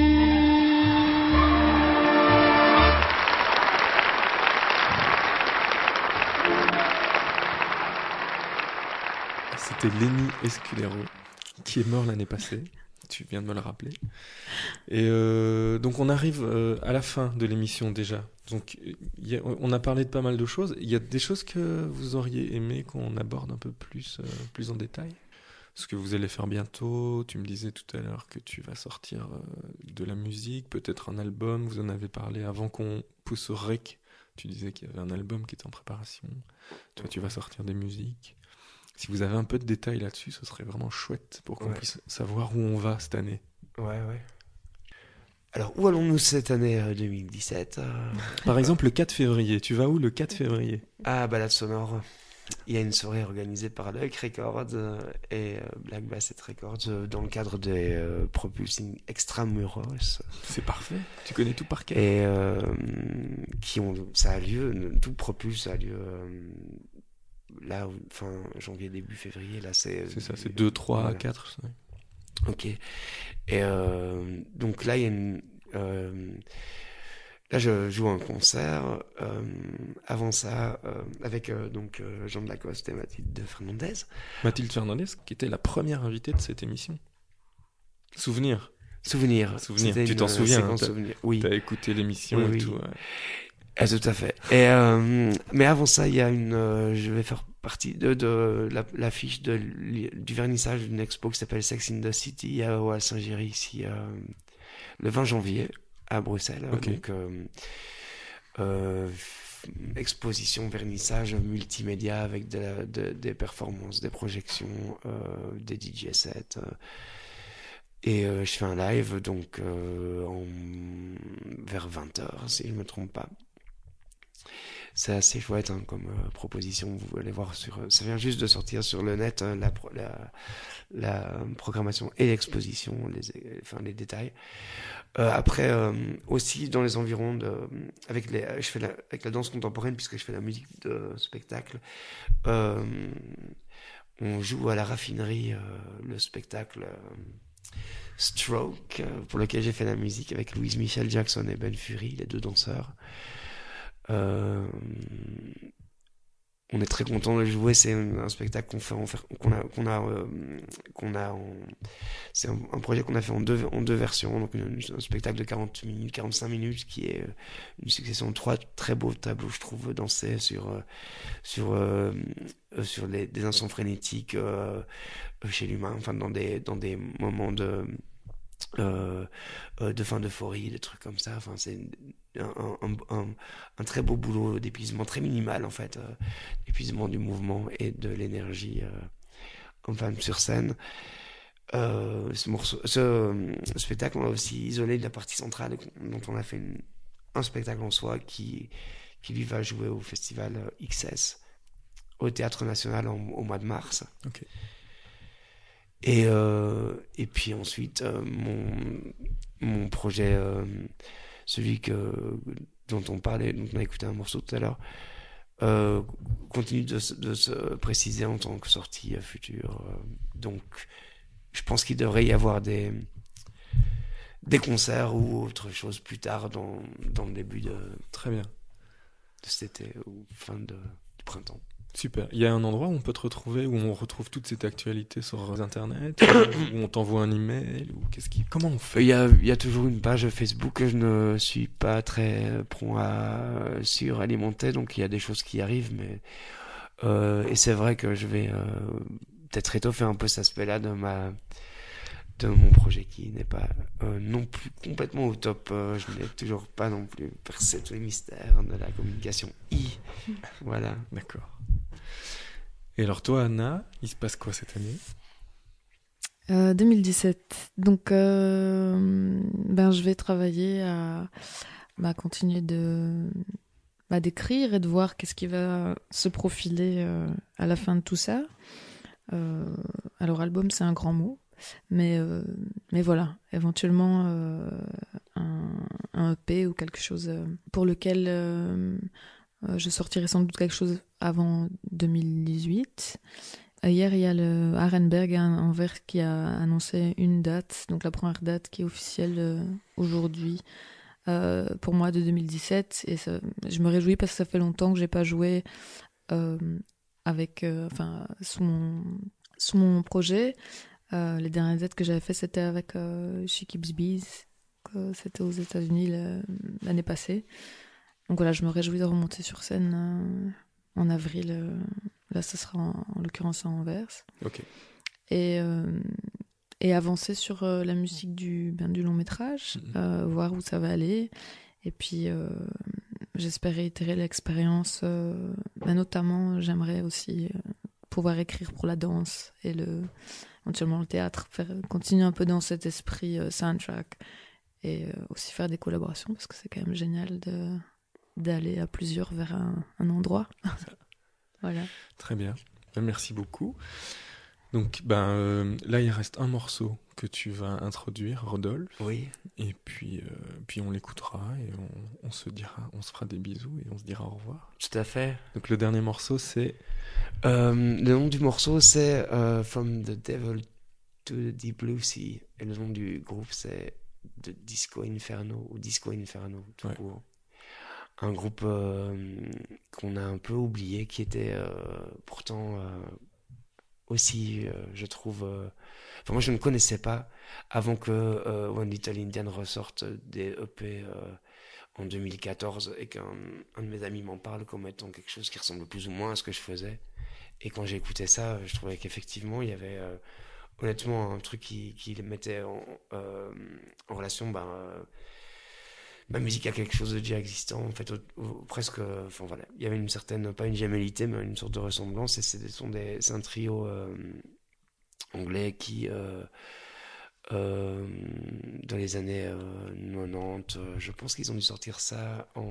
C'était Lenny Scudero, qui est mort l'année passée. Tu viens de me le rappeler. Et euh, donc on arrive euh, à la fin de l'émission déjà. Donc y a, on a parlé de pas mal de choses. Il y a des choses que vous auriez aimé qu'on aborde un peu plus, euh, plus en détail. Ce que vous allez faire bientôt. Tu me disais tout à l'heure que tu vas sortir euh, de la musique, peut-être un album. Vous en avez parlé avant qu'on pousse au rec. Tu disais qu'il y avait un album qui était en préparation. Toi, tu vas sortir des musiques. Si vous avez un peu de détails là-dessus, ce serait vraiment chouette pour qu'on Ouais. puisse savoir où on va cette année. Ouais, ouais. Alors, où allons-nous cette année euh, deux mille dix-sept euh... Par exemple, le quatre février. Tu vas où le quatre février ? Ah, Balade Sonore. Il y a une soirée organisée par Luck Records euh, et euh, Black Basset Records euh, dans le cadre des euh, Propulsing Extramuros. C'est parfait. Tu connais tout par cœur. Et euh, qui ont, ça a lieu, tout Propulse a lieu euh, là, fin janvier, début février. Là, c'est, C'est ça, c'est deux, trois, voilà. quatre. Ok. Et euh, donc là, il y a une. Euh, là, je joue un concert. Euh, avant ça, euh, avec euh, donc euh, Jean de Lacoste et Mathilde Fernandez. Mathilde Fernandez, qui était la première invitée de cette émission. Souvenir. Souvenir. Souvenir. C'était Tu une, t'en euh, souviens, séquence hein, souvenir. Oui. T'as écouté l'émission Oui, et oui. tout. Ouais. Ah, tout à fait. Et euh, mais avant ça, il y a une. Euh, je vais faire partie de, de la, l'affiche de, du vernissage d'une expo qui s'appelle Sex in the City à, à Saint-Géry, ici, euh, le vingt janvier, à Bruxelles. Okay. Donc, euh, euh, exposition, vernissage multimédia avec de la, de, des performances, des projections, euh, des D J sets. Euh, et euh, je fais un live, donc, euh, en, vers vingt heures, si je ne me trompe pas. C'est assez chouette hein, comme euh, proposition. Vous allez voir sur. Euh, ça vient juste de sortir sur le net hein, la, la, la programmation et l'exposition, les, enfin les détails. Euh, après euh, aussi dans les environs de, avec les, je fais la, avec la danse contemporaine puisque je fais la musique de spectacle. Euh, on joue à la raffinerie euh, le spectacle. Euh, Stroke, euh, pour lequel j'ai fait la musique avec Louise Michel Jackson et Ben Fury, les deux danseurs. Euh, on est très content de le jouer. C'est un, un spectacle qu'on fait, en, qu'on a, qu'on a, euh, qu'on a. En, c'est un, un projet qu'on a fait en deux, en deux versions. Donc une, un spectacle de quarante minutes, quarante-cinq minutes, qui est une succession de trois très beaux tableaux, je trouve, dansés sur sur euh, sur les, des instants frénétiques euh, chez l'humain. Enfin, dans des dans des moments de Euh, euh, de fin d'euphorie, des trucs comme ça. Enfin, c'est un, un, un, un très beau boulot d'épuisement très minimal en fait, euh, d'épuisement du mouvement et de l'énergie euh, enfin sur scène. Euh, ce, morceau, ce, ce spectacle, on l'a aussi isolé de la partie centrale dont on a fait une, un spectacle en soi qui, qui lui va jouer au festival X S au Théâtre National en, au mois de mars. Okay. Et, euh, et puis ensuite, euh, mon, mon projet, euh, celui que, dont on parlait, dont on a écouté un morceau tout à l'heure, euh, continue de, de se préciser en tant que sortie future. Donc, je pense qu'il devrait y avoir des, des concerts ou autre chose plus tard dans, dans le début de, Très bien. de cet été ou fin de, du printemps. Super. Il y a un endroit où on peut te retrouver, où on retrouve toute cette actualité sur Internet, où on t'envoie un email, ou qu'est-ce qui, comment on fait? Il y a, il y a toujours une page Facebook que je ne suis pas très prompt à suralimenter, donc il y a des choses qui arrivent, mais euh, et c'est vrai que je vais euh, peut-être étoffer un peu cet aspect-là de ma de mon projet qui n'est pas euh, non plus complètement au top. Euh, je n'ai toujours pas non plus percé tous les mystères de la communication I. Voilà. D'accord. Et alors toi, Anna, il se passe quoi cette année? euh, deux mille dix-sept. Donc, euh, ben, je vais travailler à bah, continuer de bah, d'écrire et de voir qu'est-ce qui va se profiler euh, à la fin de tout ça. Euh, alors, album, c'est un grand mot. Mais, euh, mais voilà, éventuellement euh, un, un E P ou quelque chose euh, pour lequel euh, euh, je sortirai sans doute quelque chose avant deux mille dix-huit. Euh, hier, il y a le Arenberg à Anvers qui a annoncé une date, donc la première date qui est officielle euh, aujourd'hui euh, pour moi de deux mille dix-sept. Et ça, je me réjouis parce que ça fait longtemps que j'ai pas joué euh, avec, euh, enfin, sous mon, sous mon projet. Euh, les dernières dates que j'avais fait, c'était avec euh, She Keeps Bees, que c'était aux États-Unis le, l'année passée. Donc voilà, je me réjouis de remonter sur scène euh, en avril. Euh, là, ce sera en, en l'occurrence à Anvers. Ok. Et, euh, et avancer sur euh, la musique du, ben, du long métrage, mm-hmm. euh, voir où ça va aller. Et puis, euh, j'espère réitérer l'expérience. Euh, ben, notamment, j'aimerais aussi euh, pouvoir écrire pour la danse et le... éventuellement le théâtre, faire, continuer un peu dans cet esprit euh, soundtrack et euh, aussi faire des collaborations parce que c'est quand même génial de, d'aller à plusieurs vers un, un endroit. Voilà. Très bien, merci beaucoup. Donc ben, euh, là il reste un morceau que tu vas introduire, Rodolphe. Oui. Et puis, euh, puis on l'écoutera et on, on se dira, on se fera des bisous et on se dira au revoir. Tout à fait. Donc le dernier morceau c'est... Euh, le nom du morceau c'est euh, From the Devil to the Deep Blue Sea et le nom du groupe c'est The Disco Inferno ou Disco Inferno tout ouais. court. Un groupe euh, qu'on a un peu oublié qui était euh, pourtant euh, aussi euh, je trouve euh... enfin moi je ne connaissais pas avant que euh, One Little Indian ressorte des E P euh, en deux mille quatorze et qu'un un de mes amis m'en parle comme étant quelque chose qui ressemble plus ou moins à ce que je faisais. et quand j'écoutais ça, je trouvais qu'effectivement, il y avait euh, honnêtement un truc qui, qui les mettait en, euh, en relation, ben, euh, ma musique a quelque chose de déjà existant, en fait, au, au, presque, enfin voilà, il y avait une certaine, pas une gémellité, mais une sorte de ressemblance, et c'est, sont des, c'est un trio euh, anglais qui, euh, euh, dans les années euh, quatre-vingt-dix, euh, je pense qu'ils ont dû sortir ça en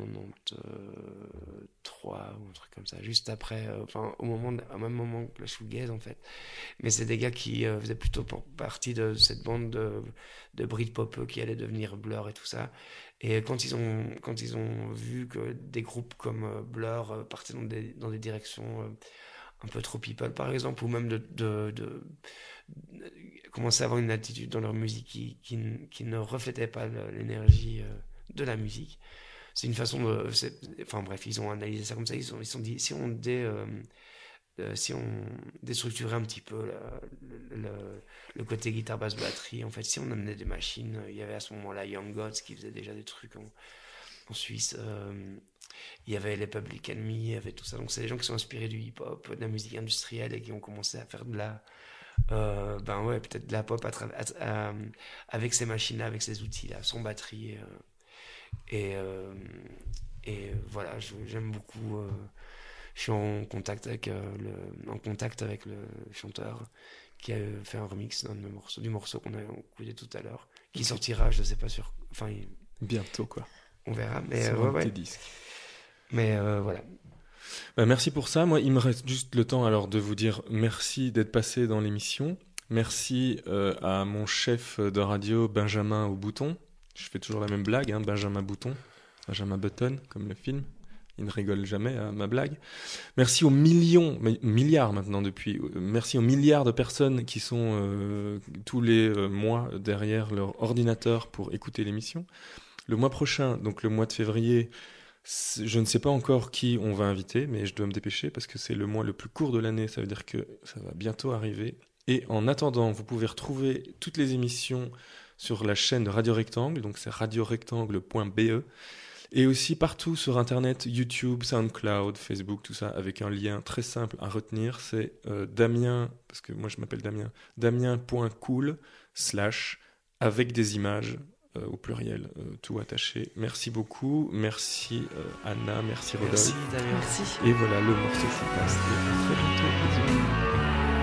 quatre-vingt-treize ou un truc comme ça, juste après, euh, enfin au moment, de, au même moment que la shoegaze en fait. Mais c'est des gars qui euh, faisaient plutôt partie de cette bande de, de Britpop qui allait devenir Blur et tout ça. Et quand ils ont, quand ils ont vu que des groupes comme euh, Blur euh, partaient dans des, dans des directions euh, un peu trop people par exemple, ou même de, de, de, de commencer à avoir une attitude dans leur musique qui, qui, qui ne reflétait pas l'énergie euh, de la musique. C'est une façon de... Enfin bref, ils ont analysé ça comme ça, ils ont, ils sont dit, si on, dé, euh, euh, si on déstructurait un petit peu la, le, le, le côté guitare, basse, batterie, en fait, si on amenait des machines, il y avait à ce moment-là Young Gods qui faisait déjà des trucs en, en Suisse, euh, il y avait les Public Enemy, il y avait tout ça, donc c'est des gens qui sont inspirés du hip-hop, de la musique industrielle et qui ont commencé à faire de la... Euh, ben ouais, peut-être de la pop à tra- à, à, avec ces machines-là, avec ces outils-là, sans batterie. Euh, et, euh, et voilà, je, j'aime beaucoup. Euh, je suis en contact avec euh, le, en contact avec le chanteur qui a fait un remix d'un de mes morceaux, du morceau qu'on a écouté tout à l'heure, qui okay. sortira, je sais pas sûr. Enfin, il, bientôt quoi. On verra, mais sur euh, un ouais, petit ouais. disque. Mais euh, voilà. Bah, merci pour ça. Moi, il me reste juste le temps alors de vous dire merci d'être passé dans l'émission. Merci euh, à mon chef de radio, Benjamin au bouton. Je fais toujours la même blague, hein, Benjamin Bouton, Benjamin Button, comme le film. Il ne rigole jamais à ma blague. Merci aux millions, milliards maintenant depuis, merci aux milliards de personnes qui sont euh, tous les euh, mois derrière leur ordinateur pour écouter l'émission. Le mois prochain, donc le mois de février, je ne sais pas encore qui on va inviter, mais je dois me dépêcher parce que c'est le mois le plus court de l'année, ça veut dire que ça va bientôt arriver. Et en attendant, vous pouvez retrouver toutes les émissions sur la chaîne de Radio Rectangle, donc c'est radio rectangle point b e, et aussi partout sur Internet, YouTube, SoundCloud, Facebook, tout ça, avec un lien très simple à retenir, c'est euh, Damien, parce que moi je m'appelle Damien, damien.cool slash avec des images, euh, au pluriel, euh, tout attaché. Merci beaucoup, merci euh, Anna, merci Rodolphe. Merci Damien. Merci. Et voilà, le morceau se passe, et à très bientôt, bisous.